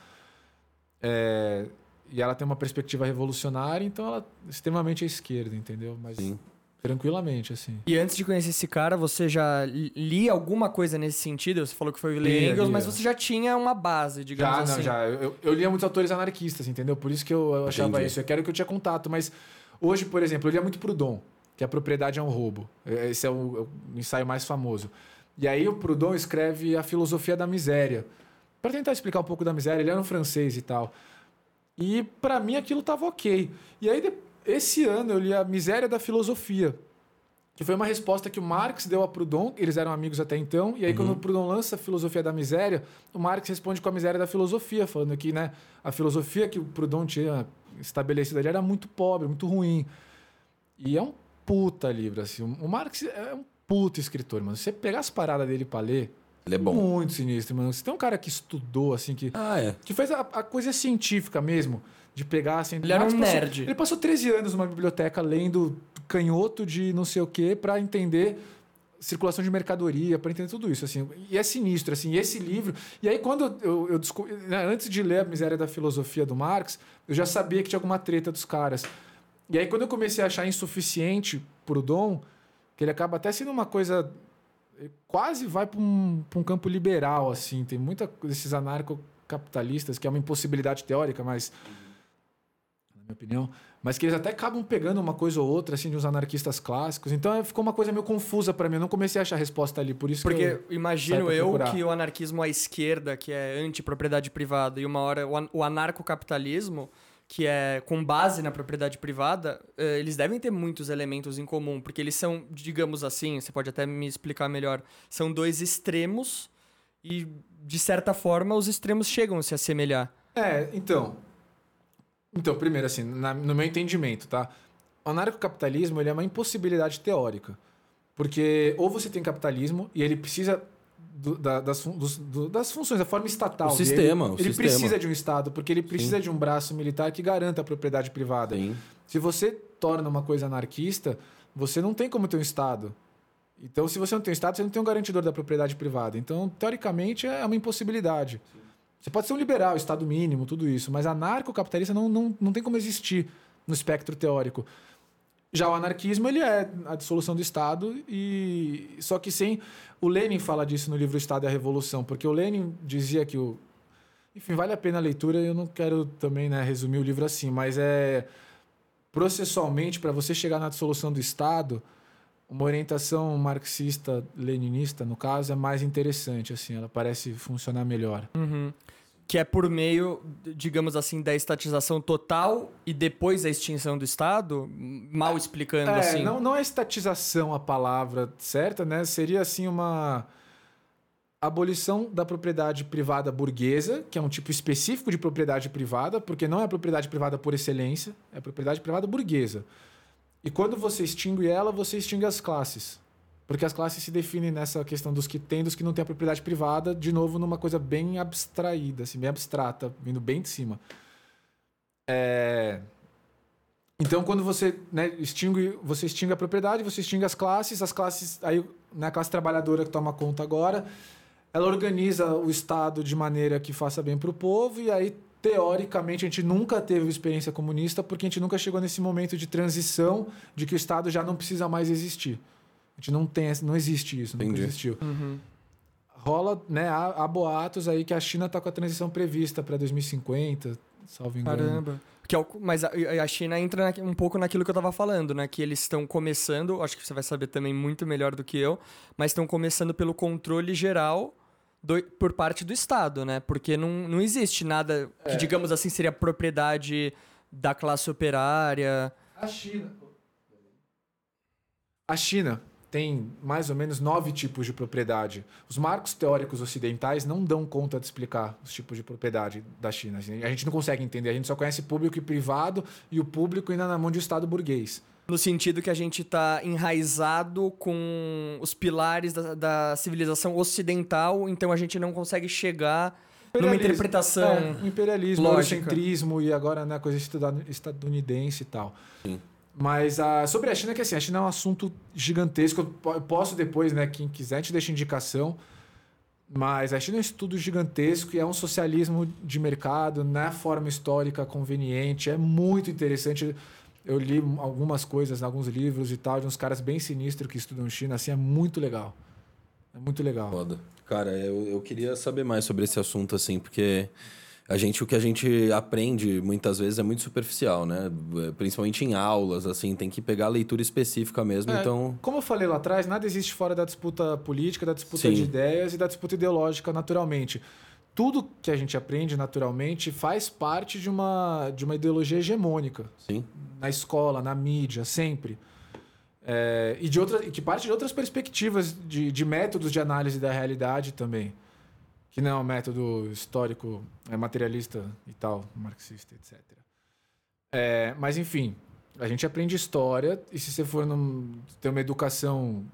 E ela tem uma perspectiva revolucionária, então ela é extremamente à esquerda, entendeu? Mas Sim. tranquilamente, assim. E antes de conhecer esse cara, você já lia alguma coisa nesse sentido? Você falou que foi ler Engels, mas você já tinha uma base, digamos assim. Já. Eu lia muitos autores anarquistas, entendeu? Por isso que eu achava isso. Eu quero que eu tinha contato, mas hoje, por exemplo, eu lia muito Proudhon, que a propriedade é um roubo. Esse é o ensaio mais famoso. E aí o Proudhon escreve a filosofia da miséria, para tentar explicar um pouco da miséria. Ele era um francês e tal. E para mim aquilo estava ok. E aí esse ano eu li a Miséria da Filosofia, que foi uma resposta que o Marx deu a Proudhon. Eles eram amigos até então. E aí quando o Proudhon lança a Filosofia da Miséria, o Marx responde com a Miséria da Filosofia, falando que, né, a filosofia que o Proudhon tinha estabelecido ali era muito pobre, muito ruim. E é um puta livro, assim. O Marx é um puta escritor, mano. Se você pegar as paradas dele pra ler, ele é bom. Muito sinistro, mano. Você tem um cara que estudou, assim, que fez a coisa científica mesmo, de pegar, assim... Ele era um nerd. Ele passou 13 anos numa biblioteca lendo canhoto de não sei o quê pra entender circulação de mercadoria, pra entender tudo isso, assim. E é sinistro, assim. E esse livro... E aí, quando eu descobri... Né, antes de ler A Miséria da Filosofia do Marx, eu já sabia que tinha alguma treta dos caras. E aí, quando eu comecei a achar insuficiente Proudhon, que ele acaba até sendo uma coisa... quase vai para um campo liberal, assim. Tem muita desses anarcocapitalistas, que é uma impossibilidade teórica, mas... na minha opinião... mas que eles até acabam pegando uma coisa ou outra, assim, de uns anarquistas clássicos. Então, ficou uma coisa meio confusa para mim. Eu não comecei a achar a resposta ali, por isso Porque que imagino que o anarquismo à esquerda, que é anti-propriedade privada, e uma hora o anarcocapitalismo, que é com base na propriedade privada, eles devem ter muitos elementos em comum, porque eles são, digamos assim, você pode até me explicar melhor, são dois extremos e, de certa forma, os extremos chegam a se assemelhar. Então, primeiro, assim, no meu entendimento, tá? O anarcocapitalismo, ele é uma impossibilidade teórica. Porque ou você tem capitalismo e ele precisa das funções, da forma estatal. O sistema. Ele precisa de um Estado, porque ele precisa de um braço militar que garanta a propriedade privada. Sim. Se você torna uma coisa anarquista, você não tem como ter um Estado. Então, se você não tem um Estado, você não tem um garantidor da propriedade privada. Então, teoricamente, é uma impossibilidade. Sim. Você pode ser um liberal, Estado mínimo, tudo isso, mas anarcocapitalista não tem como existir no espectro teórico. Já o anarquismo, ele é a dissolução do Estado, só que sem... O Lenin fala disso no livro O Estado e a Revolução, porque o Lenin dizia que enfim, vale a pena a leitura, eu não quero também, né, resumir o livro assim, mas processualmente, para você chegar na dissolução do Estado, uma orientação marxista-leninista, no caso, é mais interessante, assim, ela parece funcionar melhor. Uhum. Que é por meio, digamos assim, da estatização total e depois a extinção do Estado? Mal explicando assim. Não é estatização a palavra certa, né? Seria assim uma abolição da propriedade privada burguesa, que é um tipo específico de propriedade privada, porque não é a propriedade privada por excelência, é a propriedade privada burguesa. E quando você extingue ela, você extingue as classes. Porque as classes se definem nessa questão dos que têm, dos que não têm a propriedade privada, de novo, numa coisa bem abstraída, assim, bem abstrata, vindo bem de cima. Então, quando você, né, extingue a propriedade, você extingue as classes, aí, né, a classe trabalhadora que toma conta agora, ela organiza o Estado de maneira que faça bem para o povo, e aí, teoricamente, a gente nunca teve experiência comunista, porque a gente nunca chegou nesse momento de transição de que o Estado já não precisa mais existir. A gente não existe isso, nunca existiu. Rola, né, há boatos aí que a China está com a transição prevista para 2050, salvo engano. Caramba. Mas a China entra um pouco naquilo que eu tava falando, né? Que eles estão começando, acho que você vai saber também muito melhor do que eu, mas estão começando pelo controle geral por parte do Estado, né? Porque não existe nada que, digamos assim, seria propriedade da classe operária. A China tem mais ou menos 9 tipos de propriedade. Os marcos teóricos ocidentais não dão conta de explicar os tipos de propriedade da China. A gente não consegue entender, a gente só conhece público e privado, e o público ainda na mão de Estado burguês. No sentido que a gente está enraizado com os pilares da civilização ocidental, então a gente não consegue chegar numa interpretação o imperialismo, o eurocentrismo e agora, né, coisa estadunidense e tal. Sim. Mas sobre a China, que assim, a China é um assunto gigantesco. Eu posso depois, né, quem quiser, te deixa indicação. Mas a China é um estudo gigantesco e é um socialismo de mercado, na forma histórica conveniente. É muito interessante. Eu li algumas coisas, alguns livros e tal, de uns caras bem sinistros que estudam China. Assim, é muito legal. É muito legal. Foda. Cara, eu queria saber mais sobre esse assunto, assim, porque o que a gente aprende muitas vezes é muito superficial, né? Principalmente em aulas, assim, tem que pegar a leitura específica mesmo, então... Como eu falei lá atrás, nada existe fora da disputa política, da disputa de ideias e da disputa ideológica naturalmente. Tudo que a gente aprende naturalmente faz parte de uma ideologia hegemônica. Sim. Na escola, na mídia, sempre. E que parte de outras perspectivas de métodos de análise da realidade também. Que não é um método histórico, materialista e tal, marxista, etc. Mas, enfim, a gente aprende história e se você for ter uma educação,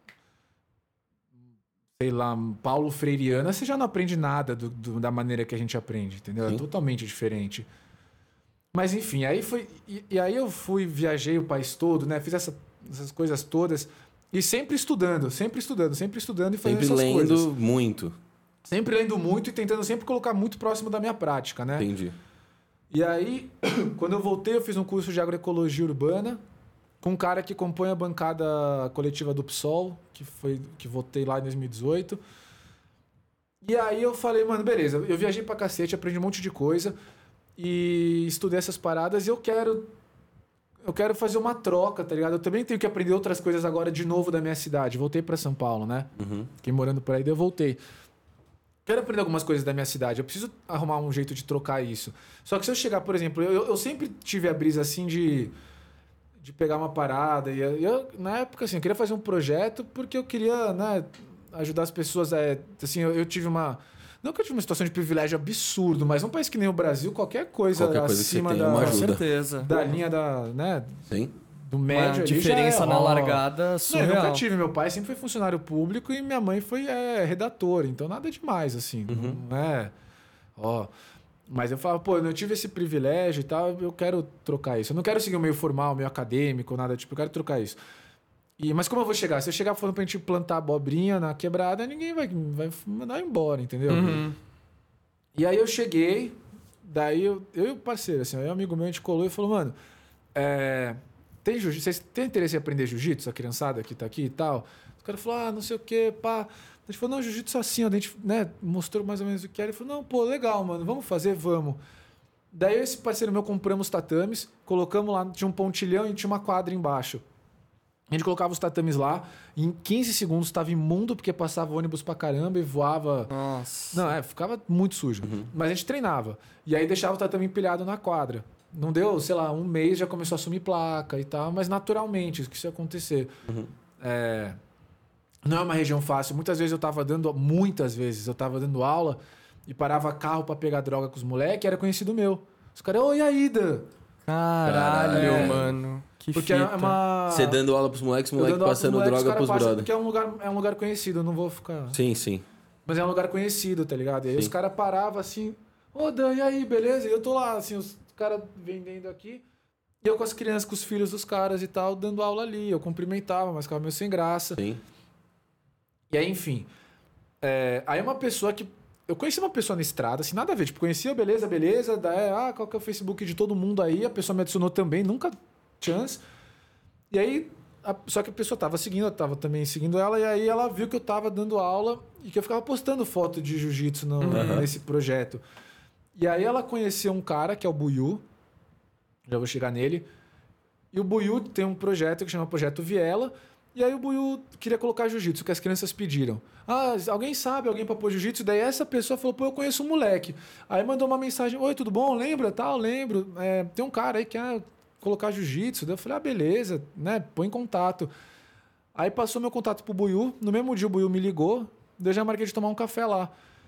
sei lá, Paulo Freireana, você já não aprende nada da maneira que a gente aprende, entendeu? Sim. É totalmente diferente. Mas, enfim, aí eu viajei o país todo, né? Fiz essas coisas todas e sempre estudando e fazendo essas coisas. Sempre lendo muito. Sempre lendo muito e tentando sempre colocar muito próximo da minha prática, né? Entendi. E aí, quando eu voltei, eu fiz um curso de agroecologia urbana com um cara que compõe a bancada coletiva do PSOL, que votei lá em 2018. E aí eu falei, mano, beleza, eu viajei pra cacete, aprendi um monte de coisa e estudei essas paradas e eu quero fazer uma troca, tá ligado? Eu também tenho que aprender outras coisas agora de novo da minha cidade. Voltei pra São Paulo, né? Fiquei morando por aí, daí eu voltei. Quero aprender algumas coisas da minha cidade. Eu preciso arrumar um jeito de trocar isso. Só que se eu chegar, por exemplo... Eu sempre tive a brisa, assim, de pegar uma parada. E eu, na época, assim, eu queria fazer um projeto porque eu queria, né, ajudar as pessoas. Assim, eu tive uma... Não que eu tive uma situação de privilégio absurdo, mas num país que nem o Brasil, qualquer coisa acima que você tenha, da... uma ajuda. Com certeza. Da linha da... né, Sim. do médio uma diferença na largada surreal. Não, eu nunca tive. Meu pai sempre foi funcionário público e minha mãe foi redatora. Então, nada demais, assim. Não é... Mas eu falo, pô, eu não tive esse privilégio e tal, eu quero trocar isso. Eu não quero seguir o meio formal, meio acadêmico, nada tipo, eu quero trocar isso. Mas como eu vou chegar? Se eu chegar falando pra gente plantar abobrinha na quebrada, ninguém vai mandar embora, entendeu? E aí eu cheguei, daí eu e o parceiro, assim, aí um amigo meu, a gente colou e falou, mano, vocês têm interesse em aprender jiu-jitsu, a criançada que tá aqui e tal? O cara falou, não sei o quê, pá. A gente falou, não, jiu-jitsu assim, a gente, né, mostrou mais ou menos o que era. Ele falou, não, pô, legal, mano, vamos fazer, vamos. Daí esse parceiro meu compramos tatames, colocamos lá, tinha um pontilhão e tinha uma quadra embaixo. A gente colocava os tatames lá, em 15 segundos estava imundo, porque passava ônibus pra caramba e voava. Nossa. Não, ficava muito sujo. Mas a gente treinava. E aí deixava o tatame empilhado na quadra. Não deu, sei lá, um mês, já começou a sumir placa e tal, mas naturalmente isso ia acontecer. Não é uma região fácil. Muitas vezes eu tava dando aula e parava carro pra pegar droga com os moleques, era conhecido meu. Os caras, oi, Aida! Caralho, mano. Que porque fita. é uma... Você dando aula pros moleques passando droga pros brothers. Porque é um lugar conhecido, eu não vou ficar... Sim. Mas é um lugar conhecido, tá ligado? E aí os caras paravam assim, Dan, e aí, beleza? E eu tô lá, assim, os caras vendendo aqui. E eu com as crianças, com os filhos dos caras e tal, dando aula ali. Eu cumprimentava, mas ficava meio sem graça. Sim. E aí, enfim. Aí uma pessoa que... Eu conheci uma pessoa na estrada, assim, nada a ver. Tipo, conhecia, beleza. Daí, qual que é o Facebook de todo mundo aí? A pessoa me adicionou também, nunca chance. E aí, só que a pessoa tava seguindo, eu tava também seguindo ela. E aí ela viu que eu tava dando aula e que eu ficava postando foto de jiu-jitsu nesse projeto. E aí ela conheceu um cara, que é o Buiu. Já vou chegar nele. E o Buiu tem um projeto que chama Projeto Viela. E aí o Buiu queria colocar jiu-jitsu, que as crianças pediram. Alguém sabe, alguém pra pôr jiu-jitsu? Daí essa pessoa falou, pô, eu conheço um moleque. Aí mandou uma mensagem, oi, tudo bom? Lembra? Tal, lembro. Tem um cara aí que quer colocar jiu-jitsu. Daí eu falei, beleza, né? Põe em contato. Aí passou meu contato pro Buiu. No mesmo dia o Buiu me ligou. Daí eu já marquei de tomar um café lá.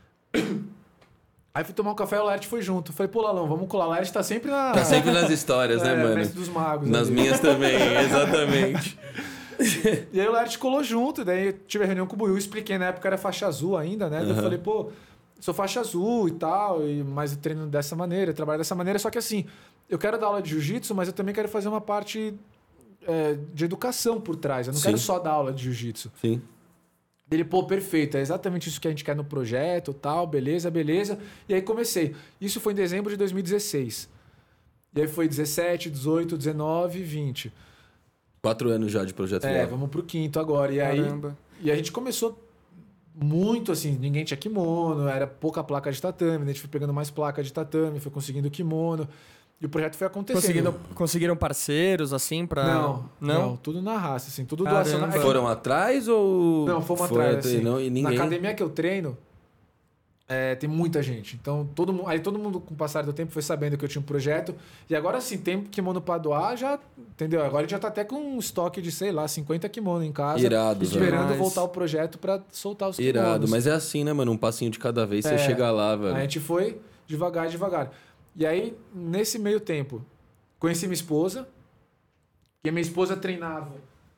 Aí fui tomar um café e o Laerte foi junto. Falei, pô, Lalão, vamos colar. O Laerte tá sempre Tá sempre nas histórias, né, mano? Mestre dos magos. Nas ali. minhas também, exatamente. E aí o Laerte colou junto. Daí eu tive a reunião com o Buiu. Expliquei, na época era faixa azul ainda, né? Eu falei, pô, sou faixa azul e tal, mas eu treino dessa maneira, eu trabalho dessa maneira. Só que assim, eu quero dar aula de jiu-jitsu, mas eu também quero fazer uma parte de educação por trás. Eu não quero só dar aula de jiu-jitsu. Sim. Ele, pô, perfeito, é exatamente isso que a gente quer no projeto, tal, beleza. E aí comecei. Isso foi em dezembro de 2016. E aí foi 17, 18, 19, 20. 4 anos já de Projeto Viela. Vamos pro 5º agora. E Caramba. aí a gente começou muito assim, ninguém tinha kimono, era pouca placa de tatame, a gente foi pegando mais placa de tatame, foi conseguindo kimono. E o projeto foi acontecendo. Conseguiram parceiros, assim, pra... Não, tudo na raça, assim, tudo Caramba. doação. Foram atrás ou... Não, fomos atrás, assim. E ninguém... Na academia que eu treino, tem muita gente. Então, todo mundo, com o passar do tempo, foi sabendo que eu tinha um projeto. E agora, sim, tem kimono pra doar, já... Entendeu? Agora a gente já tá até com um estoque de, sei lá, 50 kimono em casa. Irado, esperando velho. voltar o projeto pra soltar os kimonos. Irado, mas é assim, né, mano? Um passinho de cada vez, você chega lá, velho. A gente foi devagar. E aí, nesse meio tempo, conheci minha esposa. E a minha esposa treinava.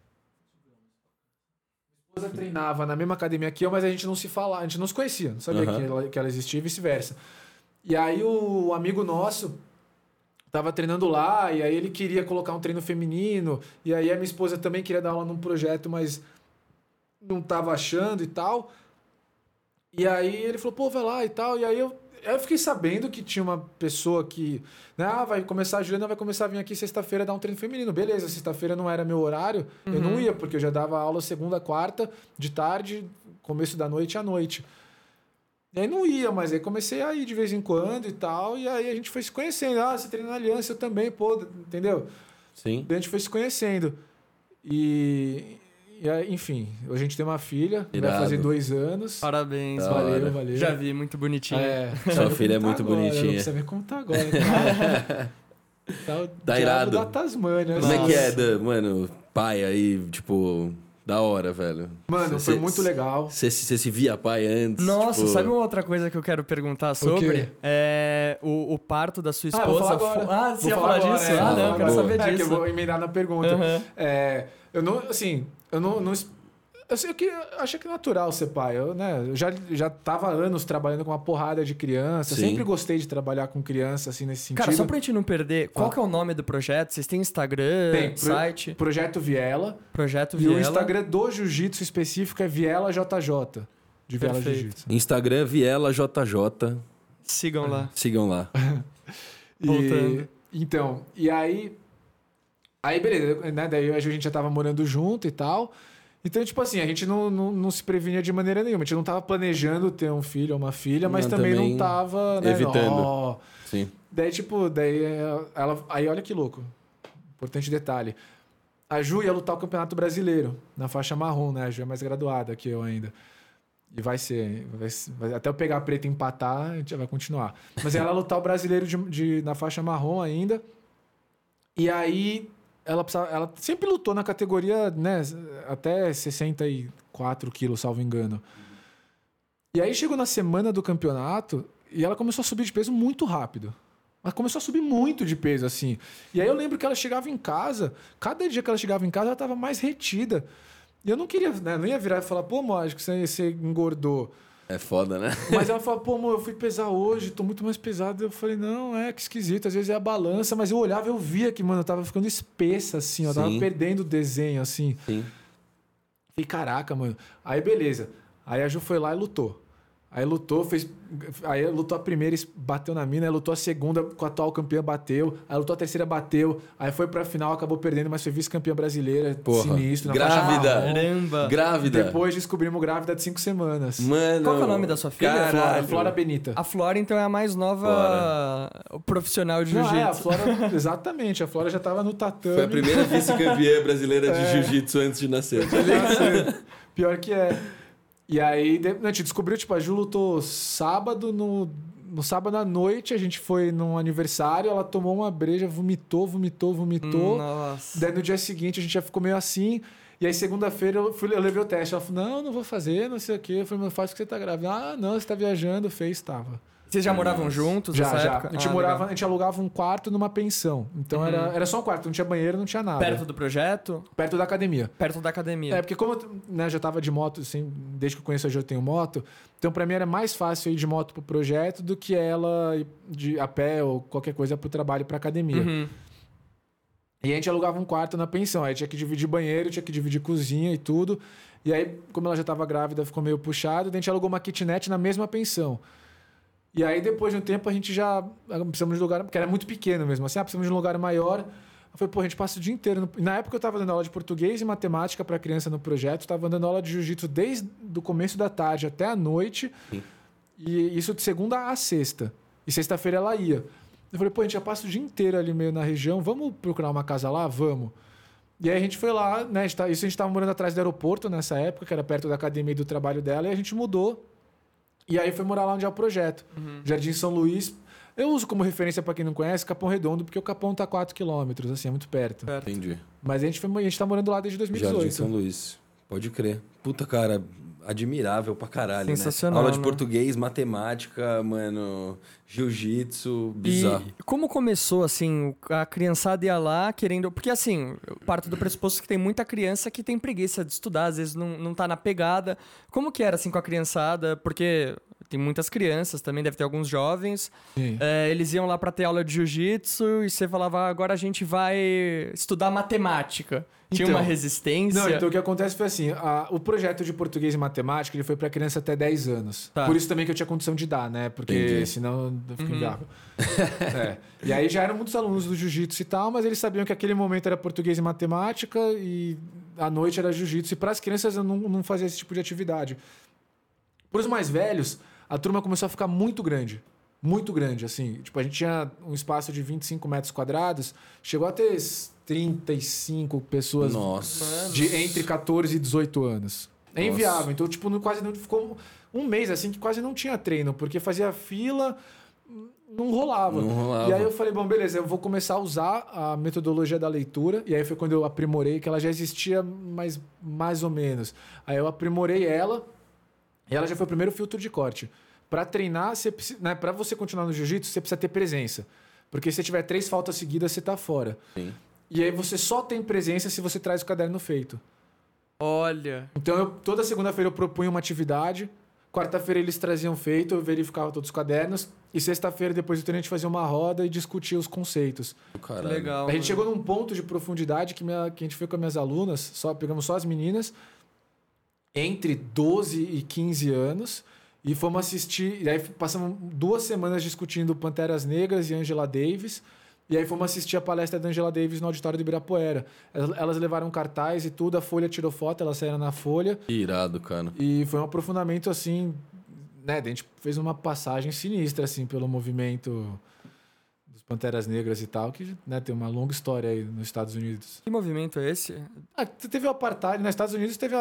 Na mesma academia que eu, mas a gente não se falava, a gente não se conhecia, não sabia que ela existia e vice-versa. E aí o amigo nosso tava treinando lá, e aí ele queria colocar um treino feminino, e aí a minha esposa também queria dar aula num projeto, mas não tava achando e tal. E aí ele falou, pô, vai lá e tal. E aí eu fiquei sabendo que tinha uma pessoa que... Né, vai começar, a Juliana vai começar a vir aqui sexta-feira dar um treino feminino. Beleza, sexta-feira não era meu horário. Eu não ia, porque eu já dava aula segunda, quarta, de tarde, começo da noite à noite. E aí não ia, mas aí comecei a ir de vez em quando e tal. E aí a gente foi se conhecendo. Você treina na Aliança, eu também, pô, entendeu? Sim. Daí a gente foi se conhecendo. E aí, enfim, hoje a gente tem uma filha, Irado. vai fazer 2 anos. Parabéns. Da hora. Valeu. Já vi, muito bonitinho. Sua filha é muito agora, bonitinha. Não precisa ver como tá agora. Tá, o Tá diabo irado. da Tasmânia. Como é que Nossa. é, Dan? Mano, pai aí, tipo, da hora, velho. Mano, foi muito legal. Você se via pai antes? Nossa, tipo... sabe uma outra coisa que eu quero perguntar sobre? quê? É o parto da sua Ah, eu vou esposa. falar agora. Você ia falar disso? Agora, Não, eu quero boa. saber que disso. eu vou emendar na pergunta. Uhum. Eu não, assim, eu não eu sei que eu achei que é natural ser pai. Eu já tava há anos trabalhando com uma porrada de criança. Sim. Sempre gostei de trabalhar com criança, assim, nesse sentido. Cara, só pra gente não perder, qual que é o nome do projeto? Vocês têm Instagram, Tem, site? Projeto Viela. Projeto E Viela. o Instagram do Jiu-Jitsu específico é Viela JJ. De Viela Perfeito. Jiu-Jitsu. Instagram, Viela JJ. Sigam lá. Sigam lá. Voltando. Então, e aí beleza, né? Daí a gente já tava morando junto e tal. Então, tipo assim, a gente não se previnia de maneira nenhuma. A gente não tava planejando ter um filho ou uma filha, mas também não tava... Né, evitando. Sim. Daí, tipo, ela... Aí, olha que louco. Importante detalhe. A Ju ia lutar o Campeonato Brasileiro, na faixa marrom, né? A Ju é mais graduada que eu ainda. E vai ser... até eu pegar a preta e empatar, a gente já vai continuar. Mas ela ia lutar o Brasileiro na faixa marrom ainda. E aí... Ela sempre lutou na categoria, né, até 64 quilos, salvo engano. E aí chegou na semana do campeonato e ela começou a subir de peso muito rápido. Ela começou a subir muito de peso, assim. E aí eu lembro que ela chegava em casa, cada dia que ela chegava em casa, ela estava mais retida. E eu não queria, né, não ia virar e falar, pô, Mógico, você engordou. É foda, né? Mas ela falou, pô, amor, eu fui pesar hoje, tô muito mais pesado. Eu falei, não, que esquisito, às vezes é a balança. Mas eu olhava, eu via que, mano, eu tava ficando espessa, assim, ó, eu tava perdendo o desenho, assim. Sim. Falei, caraca, mano. Aí, beleza. Aí a Ju foi lá e lutou. Aí lutou, Aí lutou a primeira, bateu na mina, aí lutou a segunda, com a atual campeã, bateu. Aí lutou a terceira, bateu. Aí foi pra final, acabou perdendo, mas foi vice-campeã brasileira. Porra. Sinistro. Grávida. Caramba. Grávida. Depois descobrimos grávida de 5 semanas. Mano. Qual que é o nome da sua filha? Caralho. Flora Benita. A Flora, então, é a mais nova profissional de jiu-jitsu. A Flora, exatamente. A Flora já tava no tatame. Foi a primeira vice-campeã brasileira de jiu-jitsu antes de nascer. Pior que é. E aí, a gente descobriu, tipo, a Ju lutou sábado, no sábado à noite, a gente foi num aniversário, ela tomou uma breja, vomitou. Nossa. Daí no dia seguinte a gente já ficou meio assim. E aí segunda-feira eu levei o teste. Ela falou, não vou fazer, não sei o quê. Eu falei, mas faz que você tá grávida. Ah, não, você tá viajando, tava. Vocês já moravam juntos Já. nessa época? A gente alugava um quarto numa pensão. Então era só um quarto, não tinha banheiro, não tinha nada. Perto do projeto? Perto da academia. Perto da academia. Porque como eu já tava de moto, assim, desde que eu conheço a Jo eu tenho moto, então pra mim era mais fácil ir de moto pro projeto do que ela ir a pé ou qualquer coisa pro trabalho, pra academia. E a gente alugava um quarto na pensão. Aí tinha que dividir banheiro, tinha que dividir cozinha e tudo. E aí, como ela já tava grávida, ficou meio puxado. Daí a gente alugou uma kitnet na mesma pensão. E aí, depois de um tempo, a gente já precisamos de um lugar... Porque era muito pequeno mesmo. Assim, precisamos de um lugar maior. Eu falei, pô, a gente passa o dia inteiro... Na época, eu estava dando aula de português e matemática para criança no projeto. Estava dando aula de jiu-jitsu desde o começo da tarde até a noite. Sim. E isso de segunda a sexta. E sexta-feira ela ia. Eu falei, pô, a gente já passa o dia inteiro ali meio na região. Vamos procurar uma casa lá? Vamos. E aí a gente foi lá, né? Isso a gente estava morando atrás do aeroporto nessa época, que era perto da academia e do trabalho dela. E a gente mudou. E aí foi morar lá onde é o projeto. Jardim São Luís. Eu uso como referência para quem não conhece Capão Redondo, porque o Capão tá a 4 km, assim, é muito perto. Entendi. Mas a gente tá morando lá desde 2018. Jardim São Luís. Pode crer. Puta, cara, admirável pra caralho, Sensacional, né? Aula de né? português, matemática, mano, jiu-jitsu, bizarro. E como começou, assim, a criançada ia lá querendo... Porque, assim, eu parto do pressuposto que tem muita criança que tem preguiça de estudar, às vezes não tá na pegada. Como que era, assim, com a criançada? Porque tem muitas crianças também, deve ter alguns jovens. Eles iam lá pra ter aula de jiu-jitsu e você falava, agora a gente vai estudar matemática. Tinha Então, uma resistência? Não, então o que acontece foi assim, o projeto de português e matemática, ele foi para criança até 10 anos. Tá. Por isso também que eu tinha condição de dar, né? Porque Entendi. senão eu fico inviável. E aí já eram muitos alunos do jiu-jitsu e tal, mas eles sabiam que aquele momento era português e matemática e à noite era jiu-jitsu. E para as crianças eu não fazia esse tipo de atividade. Para os mais velhos, a turma começou a ficar muito grande. Muito grande, assim. Tipo, a gente tinha um espaço de 25 metros quadrados, chegou a ter 35 pessoas de entre 14 e 18 anos. É inviável. Então, tipo, quase não ficou um mês assim que quase não tinha treino, porque fazia fila, não rolava. E aí eu falei, bom, beleza, eu vou começar a usar a metodologia da leitura. E aí foi quando eu aprimorei, que ela já existia mais ou menos. Aí eu aprimorei ela, e ela já foi o primeiro filtro de corte. Para treinar, para você continuar no jiu-jitsu, você precisa ter presença. Porque se tiver 3 faltas seguidas, você tá fora. Sim. E aí você só tem presença se você traz o caderno feito. Olha... Então, toda segunda-feira eu propunha uma atividade. Quarta-feira eles traziam feito, eu verificava todos os cadernos. E sexta-feira, depois do treino, a gente fazia uma roda e discutia os conceitos. Caralho. Legal. A gente chegou num ponto de profundidade que a gente foi com as minhas alunas, pegamos só as meninas, entre 12 e 15 anos... E fomos assistir... E aí passamos 2 semanas discutindo Panteras Negras e Angela Davis. E aí fomos assistir a palestra da Angela Davis no auditório do Ibirapuera. Elas levaram cartaz e tudo. A Folha tirou foto, elas saíram na Folha. Que irado, cara. E foi um aprofundamento, assim... Né? A gente fez uma passagem sinistra, assim, pelo movimento dos Panteras Negras e tal. Que, né, tem uma longa história aí nos Estados Unidos. Que movimento é esse? Teve o apartheid. Nos Estados Unidos teve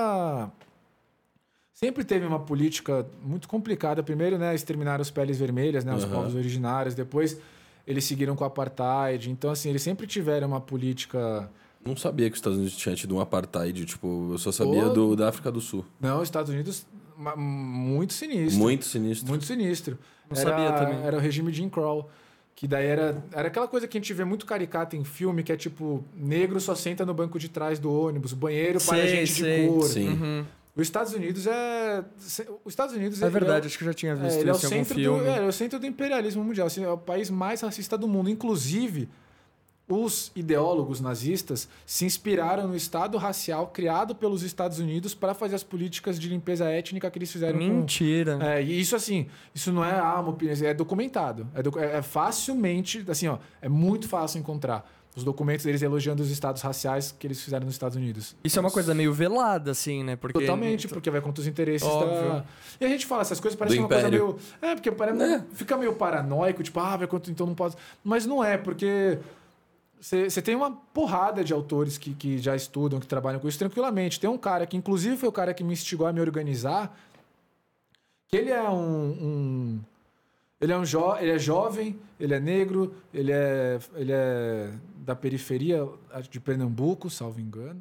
Sempre teve uma política muito complicada. Primeiro, né, exterminaram as peles vermelhas, né, os povos originários. Depois, eles seguiram com o apartheid. Então, assim, eles sempre tiveram uma política... Não sabia que os Estados Unidos tinha tido um apartheid. Tipo, eu só sabia da África do Sul. Não, os Estados Unidos, muito sinistro. Muito sinistro. Muito sinistro. Sabia também. Era o regime Jim Crow. Que daí era aquela coisa que a gente vê muito caricata em filme, que é tipo, negro só senta no banco de trás do ônibus, banheiro para gente de cor. Sim. Os Estados Unidos é... Os Estados Unidos É verdade, acho que eu já tinha visto ele é o isso em algum centro filme. é o centro do imperialismo mundial. Assim, é o país mais racista do mundo. Inclusive, os ideólogos nazistas se inspiraram no Estado racial criado pelos Estados Unidos para fazer as políticas de limpeza étnica que eles fizeram Mentira. E isso, assim, isso não é uma opinião, é documentado. É facilmente, assim, ó, é muito fácil encontrar os documentos deles elogiando os estados raciais que eles fizeram nos Estados Unidos. Isso é uma coisa meio velada, assim, né? Porque... Totalmente, porque vai contra os interesses Óbvio. E a gente fala, essas coisas parecem uma coisa meio... porque fica meio paranoico, tipo, vai contra, então não pode... Mas não é, porque... Você tem uma porrada de autores que já estudam, que trabalham com isso tranquilamente. Tem um cara que, inclusive, foi o cara que me instigou a me organizar, que ele é ele é jovem, ele é negro, ele é da periferia de Pernambuco, salvo engano.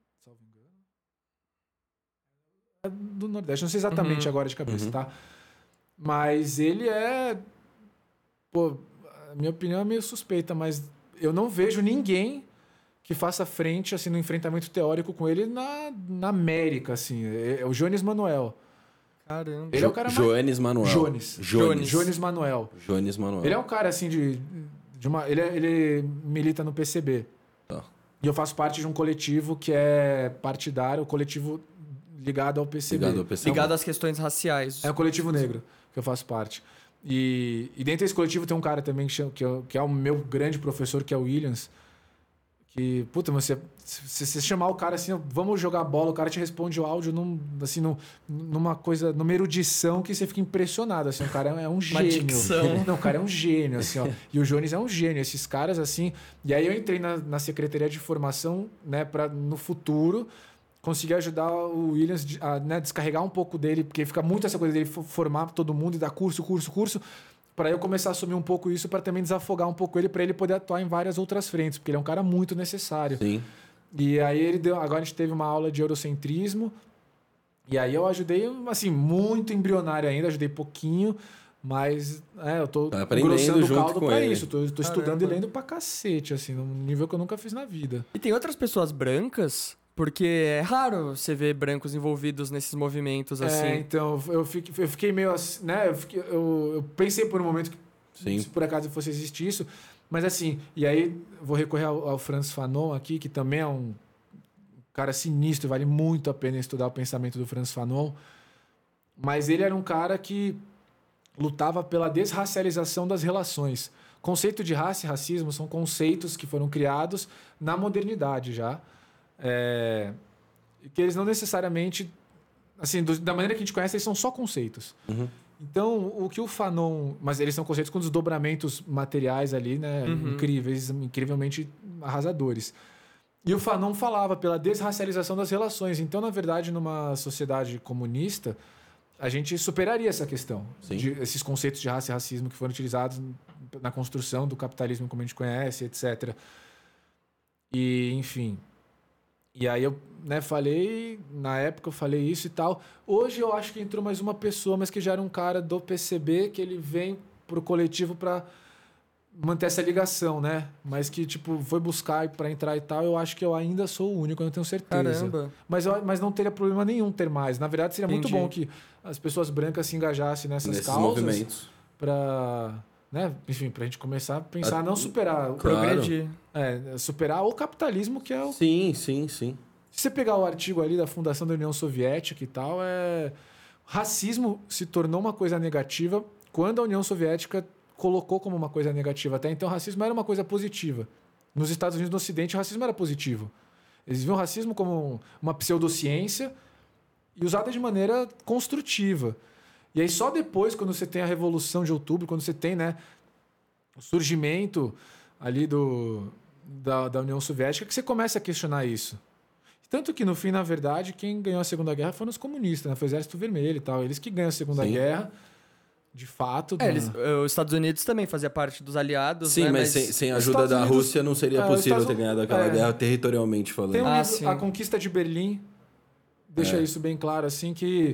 É do Nordeste, não sei exatamente agora de cabeça, tá? Mas ele é... Pô, a minha opinião é meio suspeita, mas eu não vejo ninguém que faça frente assim, no enfrentamento teórico com ele na América, assim. É o Jones Manuel. Caramba. Ele é o cara Jones Manuel. Jones Manuel. Jones Manuel. Ele é um cara assim de uma... Ele milita no PCB. Tá. E eu faço parte de um coletivo que é partidário, o coletivo ligado ao PCB. Ligado às questões raciais. É o coletivo negro que eu faço parte. E dentro desse coletivo tem um cara também que é o meu grande professor, que é o Williams. Que, puta, se você chamar o cara assim, vamos jogar bola, o cara te responde o áudio numa coisa, numa erudição que você fica impressionado, assim, o cara é um gênio. Dicção. Não, o cara é um gênio, assim, ó. E o Jones é um gênio, esses caras, assim. E aí eu entrei na Secretaria de Formação, né, pra no futuro conseguir ajudar o Williams a, né, descarregar um pouco dele, porque fica muito essa coisa dele formar todo mundo e dar curso, para eu começar a assumir um pouco isso, para também desafogar um pouco ele, para ele poder atuar em várias outras frentes, porque ele é um cara muito necessário. Sim. E aí agora a gente teve uma aula de eurocentrismo, e aí eu ajudei, assim, muito embrionário ainda, ajudei pouquinho, mas eu tô engrossando o caldo para isso, tô estudando e lendo pra cacete, assim, num nível que eu nunca fiz na vida. E tem outras pessoas brancas... Porque é raro você ver brancos envolvidos nesses movimentos, assim. Então, eu fiquei meio assim, né? Eu pensei por um momento que Sim. se por acaso fosse existir isso, mas assim, e aí vou recorrer ao Frantz Fanon aqui, que também é um cara sinistro, vale muito a pena estudar o pensamento do Frantz Fanon, mas ele era um cara que lutava pela desracialização das relações. Conceito de raça e racismo são conceitos que foram criados na modernidade já, que eles não necessariamente, assim, da maneira que a gente conhece, eles são só conceitos. Uhum. Então, o que o Fanon... Mas eles são conceitos com desdobramentos materiais ali, né? Incríveis, incrivelmente arrasadores. E o Fanon falava pela desracialização das relações. Então, na verdade, numa sociedade comunista, a gente superaria essa questão. Esses conceitos de raça e racismo que foram utilizados na construção do capitalismo como a gente conhece, etc. E, enfim... E aí eu, né, falei, na época eu falei isso e tal. Hoje eu acho que entrou mais uma pessoa, mas que já era um cara do PCB, que ele vem pro coletivo para manter essa ligação, né? Mas que, tipo, foi buscar para entrar e tal. Eu acho que eu ainda sou o único, eu não tenho certeza. Caramba. Mas não teria problema nenhum ter mais. Na verdade, seria muito bom que as pessoas brancas se engajassem nesses causas. Movimentos. Pra... Né? Enfim, pra gente começar a pensar, não superar, progredir. Superar o capitalismo, que é o... Sim. Se você pegar o artigo ali da Fundação da União Soviética e tal, racismo se tornou uma coisa negativa quando a União Soviética colocou como uma coisa negativa. Até então, o racismo era uma coisa positiva. Nos Estados Unidos, no Ocidente, o racismo era positivo. Eles viam o racismo como uma pseudociência e usada de maneira construtiva. E aí só depois, quando você tem a Revolução de Outubro, quando você tem, né, o surgimento ali da União Soviética, que você começa a questionar isso. Tanto que, no fim, na verdade, quem ganhou a Segunda Guerra foram os comunistas, né? Foi o Exército Vermelho e tal. Eles que ganham a Segunda Guerra, de fato. Os Estados Unidos também fazia parte dos aliados. Sim, né? mas sem a ajuda da Rússia não seria possível ter ganhado aquela guerra territorialmente falando. Tem um livro, A Conquista de Berlim, deixa isso bem claro, assim, que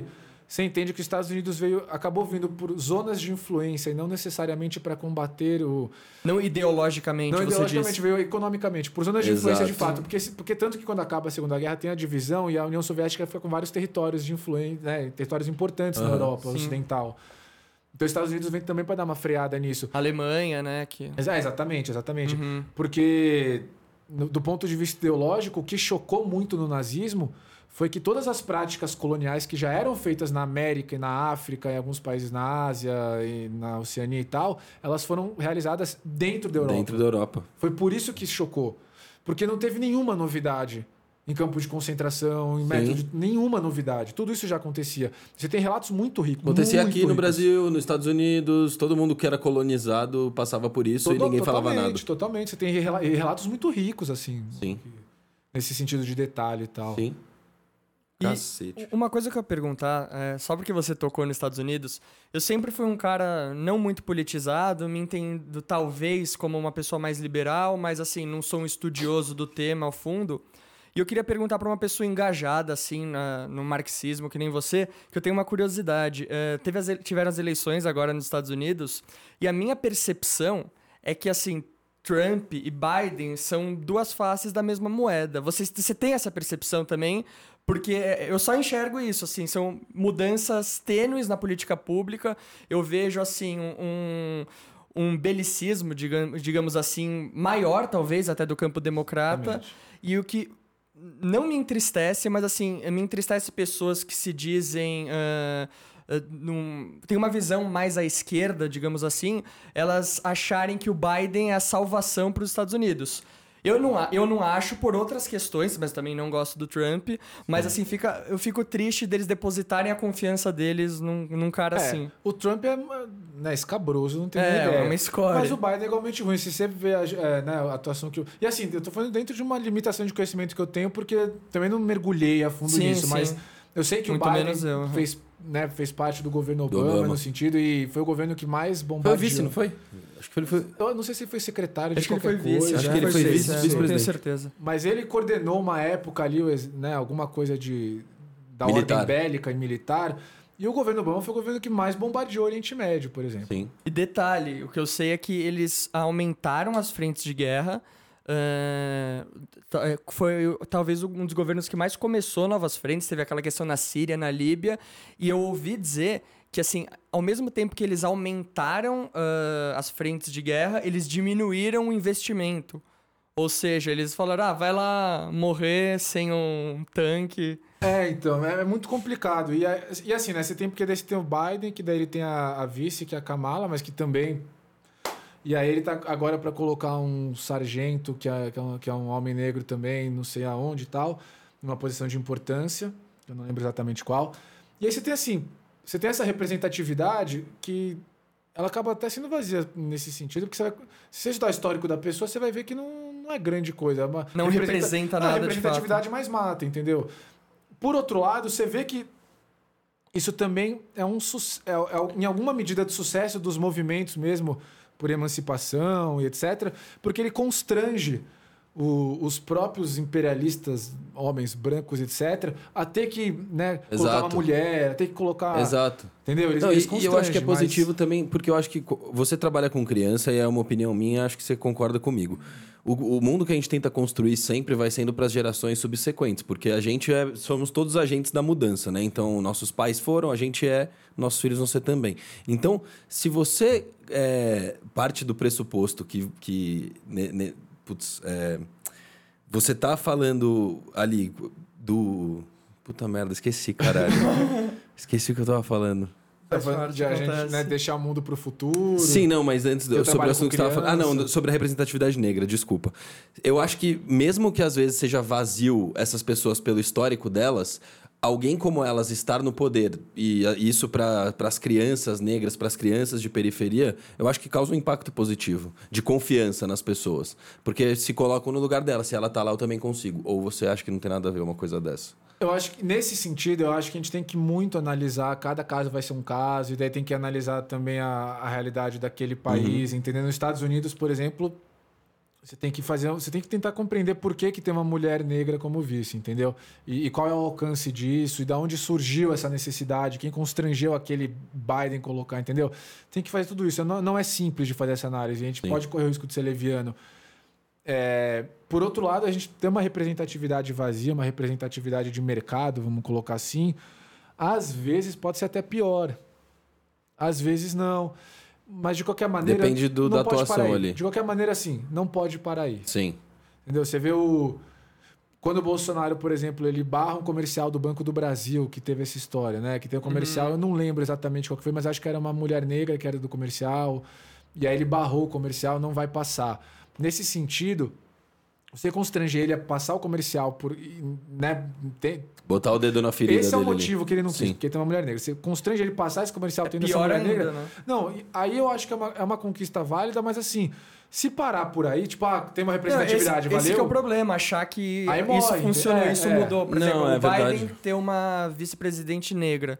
você entende que os Estados Unidos acabou vindo por zonas de influência e não necessariamente para combater o... Não ideologicamente, Não você ideologicamente, disse. veio economicamente, por zonas de Exato. influência de fato. Porque tanto que quando acaba a Segunda Guerra tem a divisão e a União Soviética fica com vários territórios de influência, né, territórios importantes na Europa Ocidental. Então os Estados Unidos vem também para dar uma freada nisso. Alemanha, né? Que... Exatamente. Porque do ponto de vista ideológico, o que chocou muito no nazismo foi que todas as práticas coloniais que já eram feitas na América e na África, em alguns países na Ásia e na Oceania e tal, elas foram realizadas dentro da Europa. Dentro da Europa. Foi por isso que chocou. Porque não teve nenhuma novidade em campo de concentração, em método, nenhuma novidade. Tudo isso já acontecia. Você tem relatos muito ricos. Acontecia muito aqui ricos. no Brasil, nos Estados Unidos, todo mundo que era colonizado passava por isso e ninguém falava nada. Totalmente. Você tem relatos muito ricos, assim. Sim. Nesse sentido de detalhe e tal. Sim. E Cacete. uma coisa que eu ia perguntar, só porque você tocou nos Estados Unidos, eu sempre fui um cara não muito politizado, me entendo talvez como uma pessoa mais liberal, mas assim, não sou um estudioso do tema ao fundo. E eu queria perguntar para uma pessoa engajada assim no marxismo, que nem você, que eu tenho uma curiosidade. Tiveram as eleições agora nos Estados Unidos, e a minha percepção é que assim, Trump e Biden são duas faces da mesma moeda. Você tem essa percepção também? Porque eu só enxergo isso, assim, são mudanças tênues na política pública. Eu vejo, assim, um belicismo, digamos assim, maior, talvez, até do campo democrata. Exatamente. E o que não me entristece, mas, assim, me entristece pessoas que se dizem... tem uma visão mais à esquerda, digamos assim, elas acharem que o Biden é a salvação para os Estados Unidos. Eu não acho por outras questões, mas também não gosto do Trump. Mas assim, eu fico triste deles depositarem a confiança deles num cara assim. O Trump é escabroso, não tem nem ideia. É uma escória. Mas o Biden é igualmente ruim. Se você vê a atuação que... E assim, eu tô falando dentro de uma limitação de conhecimento que eu tenho, porque também não mergulhei a fundo nisso. Mas eu sei que muito o Biden menos eu. fez parte do governo Obama no sentido, e foi o governo que mais bombardeou. Foi o vice, não foi? Acho que ele foi... Eu não sei se foi secretário Acho de que ele qualquer foi vice. coisa. Acho que ele foi vice-presidente. Não tenho certeza. Mas ele coordenou uma época ali, né, alguma coisa da Militar. ordem bélica e militar. E o governo Obama foi o governo que mais bombardeou o Oriente Médio, por exemplo. Sim. E detalhe, o que eu sei é que eles aumentaram as frentes de guerra. Foi talvez um dos governos que mais começou novas frentes. Teve aquela questão na Síria, na Líbia. E eu ouvi dizer que, assim, ao mesmo tempo que eles aumentaram as frentes de guerra, eles diminuíram o investimento. Ou seja, eles falaram, vai lá morrer sem um tanque. Então, é muito complicado. E assim, né, você tem o Biden, que daí ele tem a vice, que é a Kamala, mas que também... E aí ele tá agora para colocar um sargento, que é um homem negro também, não sei aonde e tal, numa posição de importância, eu não lembro exatamente qual. E aí você tem essa representatividade que ela acaba até sendo vazia nesse sentido, porque se você estudar o histórico da pessoa, você vai ver que não é grande coisa. Não representa nada de fato. A representatividade mais mata, entendeu? Por outro lado, você vê que isso também é em alguma medida de sucesso dos movimentos mesmo, por emancipação e etc., porque ele constrange os próprios imperialistas, homens brancos, etc., a ter que colocar uma mulher, a ter que colocar... Exato. Entendeu? E eu acho que é positivo também, porque eu acho que você trabalha com criança e é uma opinião minha, acho que você concorda comigo. O mundo que a gente tenta construir sempre vai sendo para as gerações subsequentes, porque a gente somos todos agentes da mudança, né? Então, nossos pais foram, a gente nossos filhos vão ser também. Então, se você parte do pressuposto que você tá falando ali do... Puta merda, esqueci, caralho. Esqueci o que eu tava falando. A gente deixar o mundo pro futuro. Sim, não, mas antes sobre o assunto que você estava falando. Sobre a representatividade negra, desculpa. Eu acho que, mesmo que às vezes seja vazio essas pessoas pelo histórico delas, alguém como elas estar no poder, e isso para as crianças negras, para as crianças de periferia, eu acho que causa um impacto positivo, de confiança nas pessoas. Porque se colocam no lugar dela, se ela tá lá, eu também consigo. Ou você acha que não tem nada a ver uma coisa dessa? Eu acho que, nesse sentido, eu acho que a gente tem que muito analisar, cada caso vai ser um caso, e daí tem que analisar também a realidade daquele país, entendeu? Nos Estados Unidos, por exemplo, Você tem que tentar compreender por que tem uma mulher negra como vice, entendeu? E qual é o alcance disso, e de onde surgiu essa necessidade, quem constrangeu aquele Biden colocar, entendeu? Tem que fazer tudo isso. Não é simples de fazer essa análise, a gente pode correr o risco de ser leviano. Por outro lado, a gente tem uma representatividade vazia, uma representatividade de mercado, vamos colocar assim. Às vezes pode ser até pior. Às vezes não. Mas de qualquer maneira... Depende da atuação ali. De qualquer maneira, assim, não pode parar aí. Sim. Entendeu? Você vê quando o Bolsonaro, por exemplo, ele barra um comercial do Banco do Brasil, que teve essa história, né? Que tem um comercial, eu não lembro exatamente qual que foi, mas acho que era uma mulher negra que era do comercial. E aí ele barrou o comercial, não vai passar. Nesse sentido, você constranger ele a passar o comercial né? Botar o dedo na ferida esse é o dele motivo ali. que ele não quis, Sim. porque tem uma mulher negra. Você constrange ele a passar esse comercial tendo essa pior mulher ainda, negra. né? Não, aí eu acho que é uma conquista válida, mas assim, se parar por aí, tipo, tem uma representatividade, valeu? Esse que é o problema, achar que Aí morre, isso funcionou, isso mudou. Por Não, exemplo, é o Biden verdade. ter uma vice-presidente negra.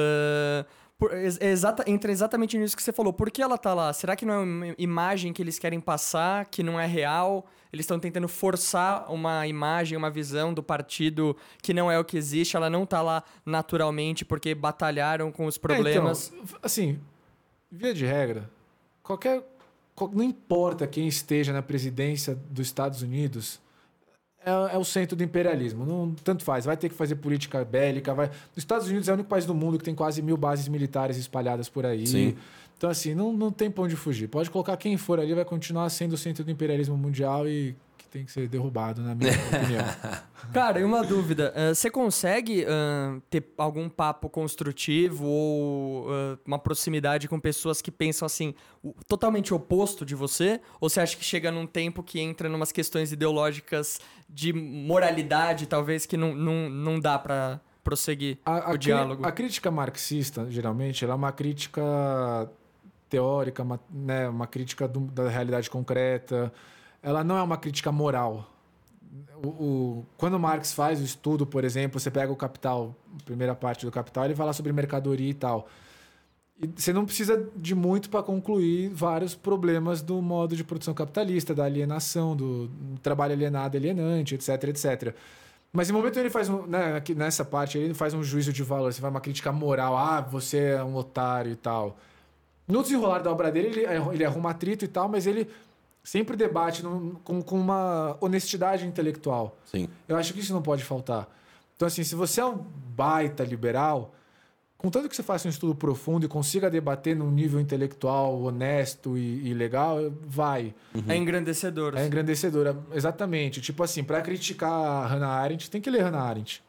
Entra exatamente nisso que você falou. Por que ela tá lá? Será que não é uma imagem que eles querem passar, que não é real? Eles estão tentando forçar uma imagem, uma visão do partido que não é o que existe. Ela não tá lá naturalmente porque batalharam com os problemas. Então, assim, via de regra, não importa quem esteja na presidência dos Estados Unidos, é o centro do imperialismo. Não, tanto faz. Vai ter que fazer política bélica. Os Estados Unidos é o único país do mundo que tem quase 1000 bases militares espalhadas por aí. Sim. Então, assim, não tem pra onde fugir. Pode colocar quem for ali, vai continuar sendo o centro do imperialismo mundial e que tem que ser derrubado, na minha opinião. Cara, e uma dúvida. Você consegue ter algum papo construtivo ou uma proximidade com pessoas que pensam assim, totalmente oposto de você? Ou você acha que chega num tempo que entra numas questões ideológicas de moralidade, talvez, que não dá pra prosseguir o diálogo? A crítica marxista, geralmente, ela é uma crítica teórica, uma crítica da realidade concreta. Ela não é uma crítica moral. Quando Marx faz o estudo, por exemplo, você pega o Capital, a primeira parte do Capital, ele fala sobre mercadoria e tal. E você não precisa de muito para concluir vários problemas do modo de produção capitalista, da alienação, do trabalho alienado, alienante, etc, etc. Mas em momento ele faz, nessa parte, ele faz um juízo de valor, você faz uma crítica moral, você é um otário e tal. No desenrolar da obra dele, ele arruma atrito e tal, mas ele sempre debate com uma honestidade intelectual. Sim. Eu acho que isso não pode faltar. Então, assim, se você é um baita liberal, contanto que você faça um estudo profundo e consiga debater num nível intelectual honesto e legal, vai. É engrandecedor. É engrandecedor, exatamente. Tipo assim, para criticar a Hannah Arendt, tem que ler Hannah Arendt.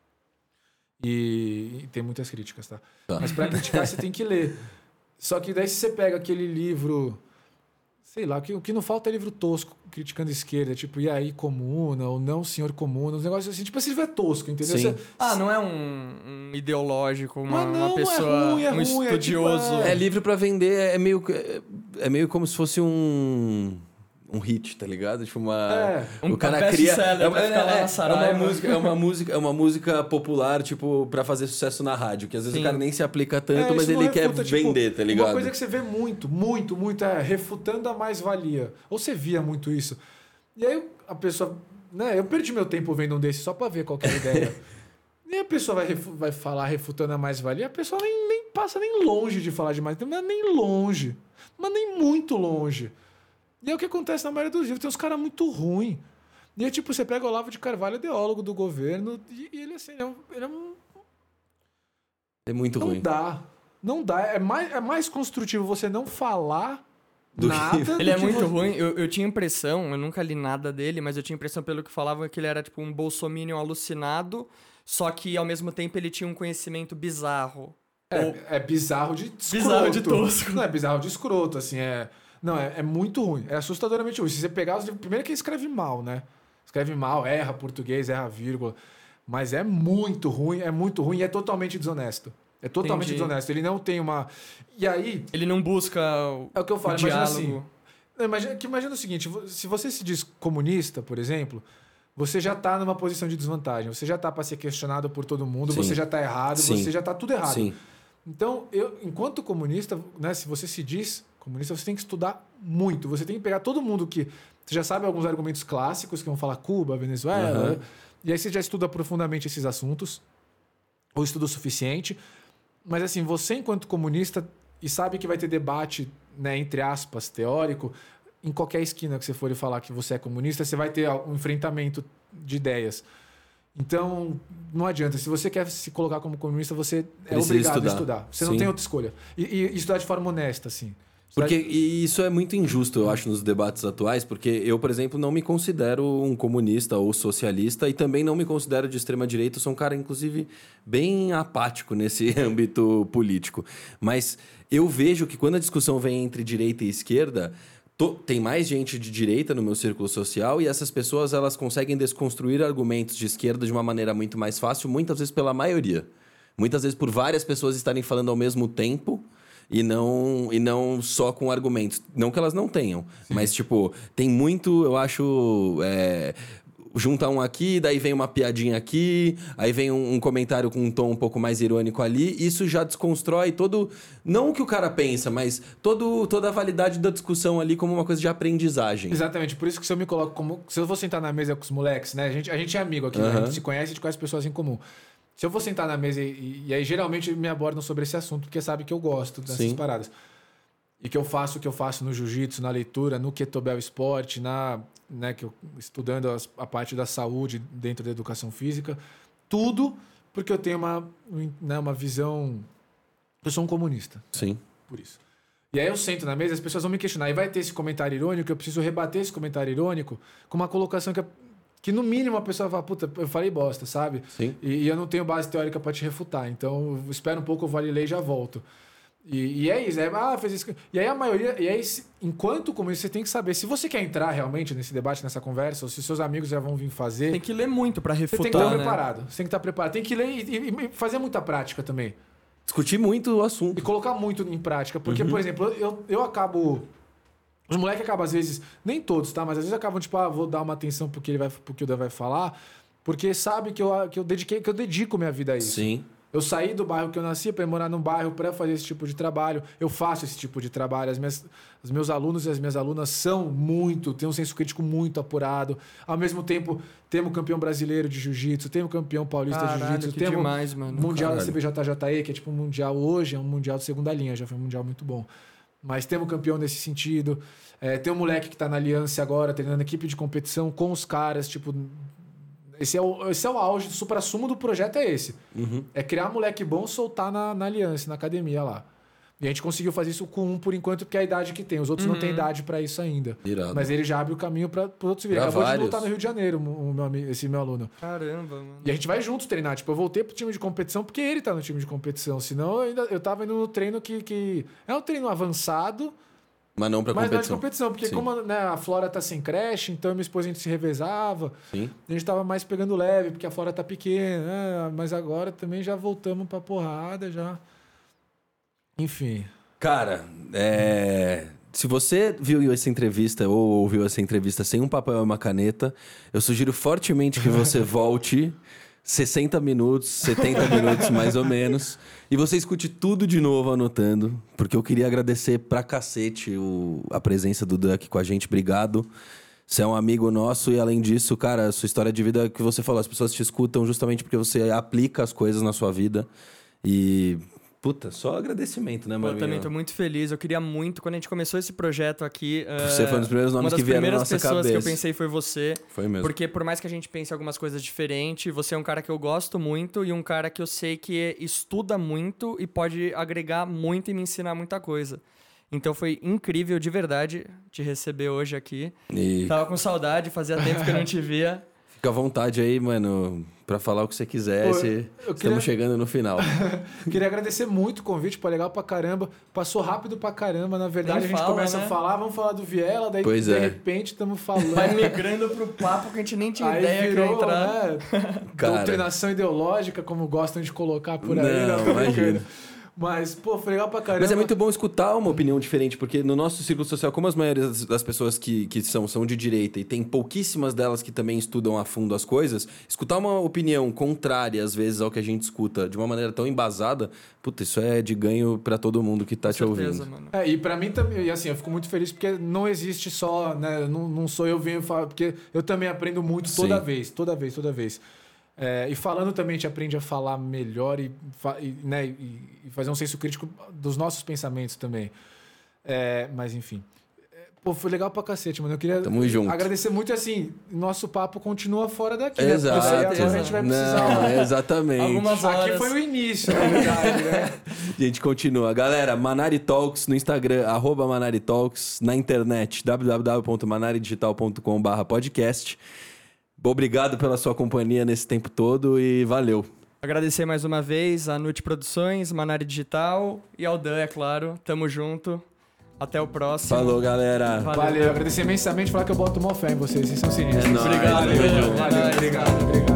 E tem muitas críticas, tá? Mas para criticar, você tem que ler. Só que daí se você pega aquele livro... Sei lá, o que não falta é livro tosco criticando a esquerda, tipo, e aí, comuna, ou não, senhor comuna, uns negócios assim, tipo, esse livro é tosco, entendeu? Sim. Não é um ideológico, uma é pessoa, ruim, um estudioso. É livre pra vender, é meio como se fosse um hit, tá ligado? Tipo o cara cria é uma música popular, tipo, pra fazer sucesso na rádio, que às vezes o cara nem se aplica tanto, mas ele quer vender, tá ligado? Uma coisa que você vê muito é refutando a mais-valia. Ou você via muito isso. E aí a pessoa, né, eu perdi meu tempo vendo um desses só pra ver qual que é a ideia. E a pessoa vai falar refutando a mais-valia, a pessoa nem passa nem longe de falar de mais-valia, mas nem longe, mas nem muito longe. E é o que acontece na maioria dos livros. Tem uns caras muito ruins. E é tipo, você pega o Olavo de Carvalho, ideólogo do governo, e ele, assim, ele é um... É muito ruim. Não dá. É mais construtivo você não falar nada. Ele é muito ruim. Eu tinha impressão, eu nunca li nada dele, mas eu tinha impressão pelo que falavam que ele era tipo um bolsominion alucinado, só que ao mesmo tempo ele tinha um conhecimento bizarro. É bizarro de escroto. Bizarro de tosco. Não, é bizarro de escroto, assim, Não, é muito ruim. É assustadoramente ruim. Se você pegar os livros... Primeiro que ele escreve mal, né? Escreve mal, erra português, erra vírgula. Mas é muito ruim e é totalmente desonesto. É totalmente desonesto. Ele não tem uma... E aí... Ele não busca É o que eu falo. diálogo. Imagina o seguinte. Se você se diz comunista, por exemplo, você já está numa posição de desvantagem. Você já está para ser questionado por todo mundo. Sim. Você já está errado. Sim. Você já está tudo errado. Sim. Então, enquanto comunista, né, se você se diz comunista, você tem que estudar muito. Você tem que pegar todo mundo que... Você já sabe alguns argumentos clássicos que vão falar Cuba, Venezuela, e aí você já estuda profundamente esses assuntos, ou estuda o suficiente. Mas assim, você enquanto comunista, e sabe que vai ter debate, né, entre aspas, teórico, em qualquer esquina que você for falar que você é comunista, você vai ter um enfrentamento de ideias. Então, não adianta. Se você quer se colocar como comunista, você é obrigado a estudar. Você não tem outra escolha. E estudar de forma honesta, assim. Porque e isso é muito injusto, eu acho, nos debates atuais, porque eu, por exemplo, não me considero um comunista ou socialista e também não me considero de extrema-direita. Eu sou um cara, inclusive, bem apático nesse âmbito político. Mas eu vejo que quando a discussão vem entre direita e esquerda, tem mais gente de direita no meu círculo social e essas pessoas elas conseguem desconstruir argumentos de esquerda de uma maneira muito mais fácil, muitas vezes pela maioria. Muitas vezes por várias pessoas estarem falando ao mesmo tempo... E não só com argumentos. Não que elas não tenham. Sim. Mas, tipo, tem muito, eu acho... junta um aqui, daí vem uma piadinha aqui, aí vem um comentário com um tom um pouco mais irônico ali. Isso já desconstrói todo... Não o que o cara pensa, mas toda a validade da discussão ali como uma coisa de aprendizagem. Exatamente. Por isso que se eu me coloco como... Se eu vou sentar na mesa com os moleques, né? A gente é amigo aqui, né? A gente se conhece, a gente conhece pessoas em comum. Se eu vou sentar na mesa e aí geralmente me abordam sobre esse assunto, porque sabe que eu gosto dessas paradas. E que eu faço o que eu faço no jiu-jitsu, na leitura, no Kettlebell Sport, né, que eu, estudando a parte da saúde dentro da educação física. Tudo porque eu tenho uma visão... Eu sou um comunista. Sim. Por isso. E aí eu sento na mesa, as pessoas vão me questionar. E vai ter esse comentário irônico, eu preciso rebater esse comentário irônico com uma colocação que no mínimo a pessoa fala, puta, eu falei bosta, sabe? Sim. E eu não tenho base teórica para te refutar. Então, eu espero um pouco, eu validei e já volto. E é isso. Fez isso. E aí a maioria... E aí, enquanto comunista, você tem que saber. Se você quer entrar realmente nesse debate, nessa conversa, ou se seus amigos já vão vir fazer... Tem que ler muito para refutar, você tem que estar preparado. Você tem que estar preparado. Tem que ler e fazer muita prática também. Discutir muito o assunto. E colocar muito em prática. Porque, por exemplo, eu acabo... Os moleques acabam, às vezes, nem todos, tá? Mas às vezes acabam, tipo, vou dar uma atenção pro que o Dan vai falar, porque sabe que eu dedico minha vida a isso. Sim. Eu saí do bairro que eu nasci para ir morar num bairro para fazer esse tipo de trabalho. Eu faço esse tipo de trabalho. Os meus alunos e as minhas alunas têm um senso crítico muito apurado. Ao mesmo tempo, temos campeão brasileiro de jiu-jitsu, temos campeão paulista de jiu-jitsu, temos demais, mano. mundial da CBJJE, que é tipo um mundial hoje, é um mundial de segunda linha, já foi um mundial muito bom. Mas temos campeão nesse sentido. Tem um moleque que está na Aliança agora, treinando equipe de competição com os caras. Tipo, esse é o auge, o supra-sumo do projeto é esse. É criar um moleque bom, soltar na Aliança, na academia lá. E a gente conseguiu fazer isso com um por enquanto, porque é a idade que tem. Os outros não têm idade para isso ainda. Irado. Mas ele já abre o caminho para os outros virem. Acabou de voltar no Rio de Janeiro, esse meu aluno. Caramba, mano. E a gente vai juntos treinar. Tipo, eu voltei pro time de competição porque ele tá no time de competição. Senão eu tava indo no treino que é um treino avançado, mas não pra competição. Mas não de competição, porque Sim. como, né, a Flora tá sem creche, então minha esposa a gente se revezava. Sim. A gente tava mais pegando leve, porque a Flora tá pequena, né? Mas agora também já voltamos pra porrada, já. Enfim. Cara, se você viu essa entrevista ou ouviu essa entrevista sem um papel e uma caneta, eu sugiro fortemente que você volte 60 minutos, 70 minutos mais ou menos, e você escute tudo de novo anotando, porque eu queria agradecer pra cacete a presença do Dan aqui com a gente. Obrigado. Você é um amigo nosso e, além disso, cara, a sua história de vida que você falou, as pessoas te escutam justamente porque você aplica as coisas na sua vida e... Puta, só agradecimento, né, mano? Eu também tô muito feliz. Eu queria muito, quando a gente começou esse projeto aqui... Você foi um dos primeiros nomes que vieram na nossa cabeça. Uma das primeiras pessoas que eu pensei foi você. Foi mesmo. Porque por mais que a gente pense algumas coisas diferentes, você é um cara que eu gosto muito e um cara que eu sei que estuda muito e pode agregar muito e me ensinar muita coisa. Então foi incrível, de verdade, te receber hoje aqui. Tava com saudade, fazia tempo que eu não te via. Fica à vontade aí, mano, pra falar o que você quiser. Estamos chegando no final. Queria agradecer muito o convite, pô, legal pra caramba. Passou rápido pra caramba, na verdade. A gente começa a falar, vamos falar do Viela, daí de repente estamos falando. Vai migrando pro papo que a gente nem tinha ideia que ia entrar. Né? Doutrinação ideológica, como gostam de colocar por aí. Não, imagina. Mas, pô, foi legal pra caramba. Mas é muito bom escutar uma opinião diferente, porque no nosso círculo social, como as maiores das pessoas que são de direita e tem pouquíssimas delas que também estudam a fundo as coisas, escutar uma opinião contrária, às vezes, ao que a gente escuta de uma maneira tão embasada, puta, isso é de ganho pra todo mundo que tá te ouvindo. Mano. E pra mim também, e assim, eu fico muito feliz porque não existe só, né, não sou eu venho falar, porque eu também aprendo muito toda vez. E falando também, a gente aprende a falar melhor e fazer um senso crítico dos nossos pensamentos também. Mas enfim. Pô, foi legal pra cacete, mano. Eu queria agradecer muito, assim, nosso papo continua fora daqui. Exato. Né? Agora a gente vai precisar... exatamente. Algumas horas. Aqui foi o início, na verdade, né? A gente continua. Galera, Manari Talks no Instagram, @Manari Talks, na internet, www.manaridigital.com/podcast. Obrigado pela sua companhia nesse tempo todo e valeu. Agradecer mais uma vez a Nut Produções, Manari Digital e ao Dan, é claro. Tamo junto. Até o próximo. Falou, galera. Valeu. Agradecer imensamente, falar que eu boto mó fé em vocês. Vocês são sinistros. É nóis. Obrigado. Valeu. Obrigado.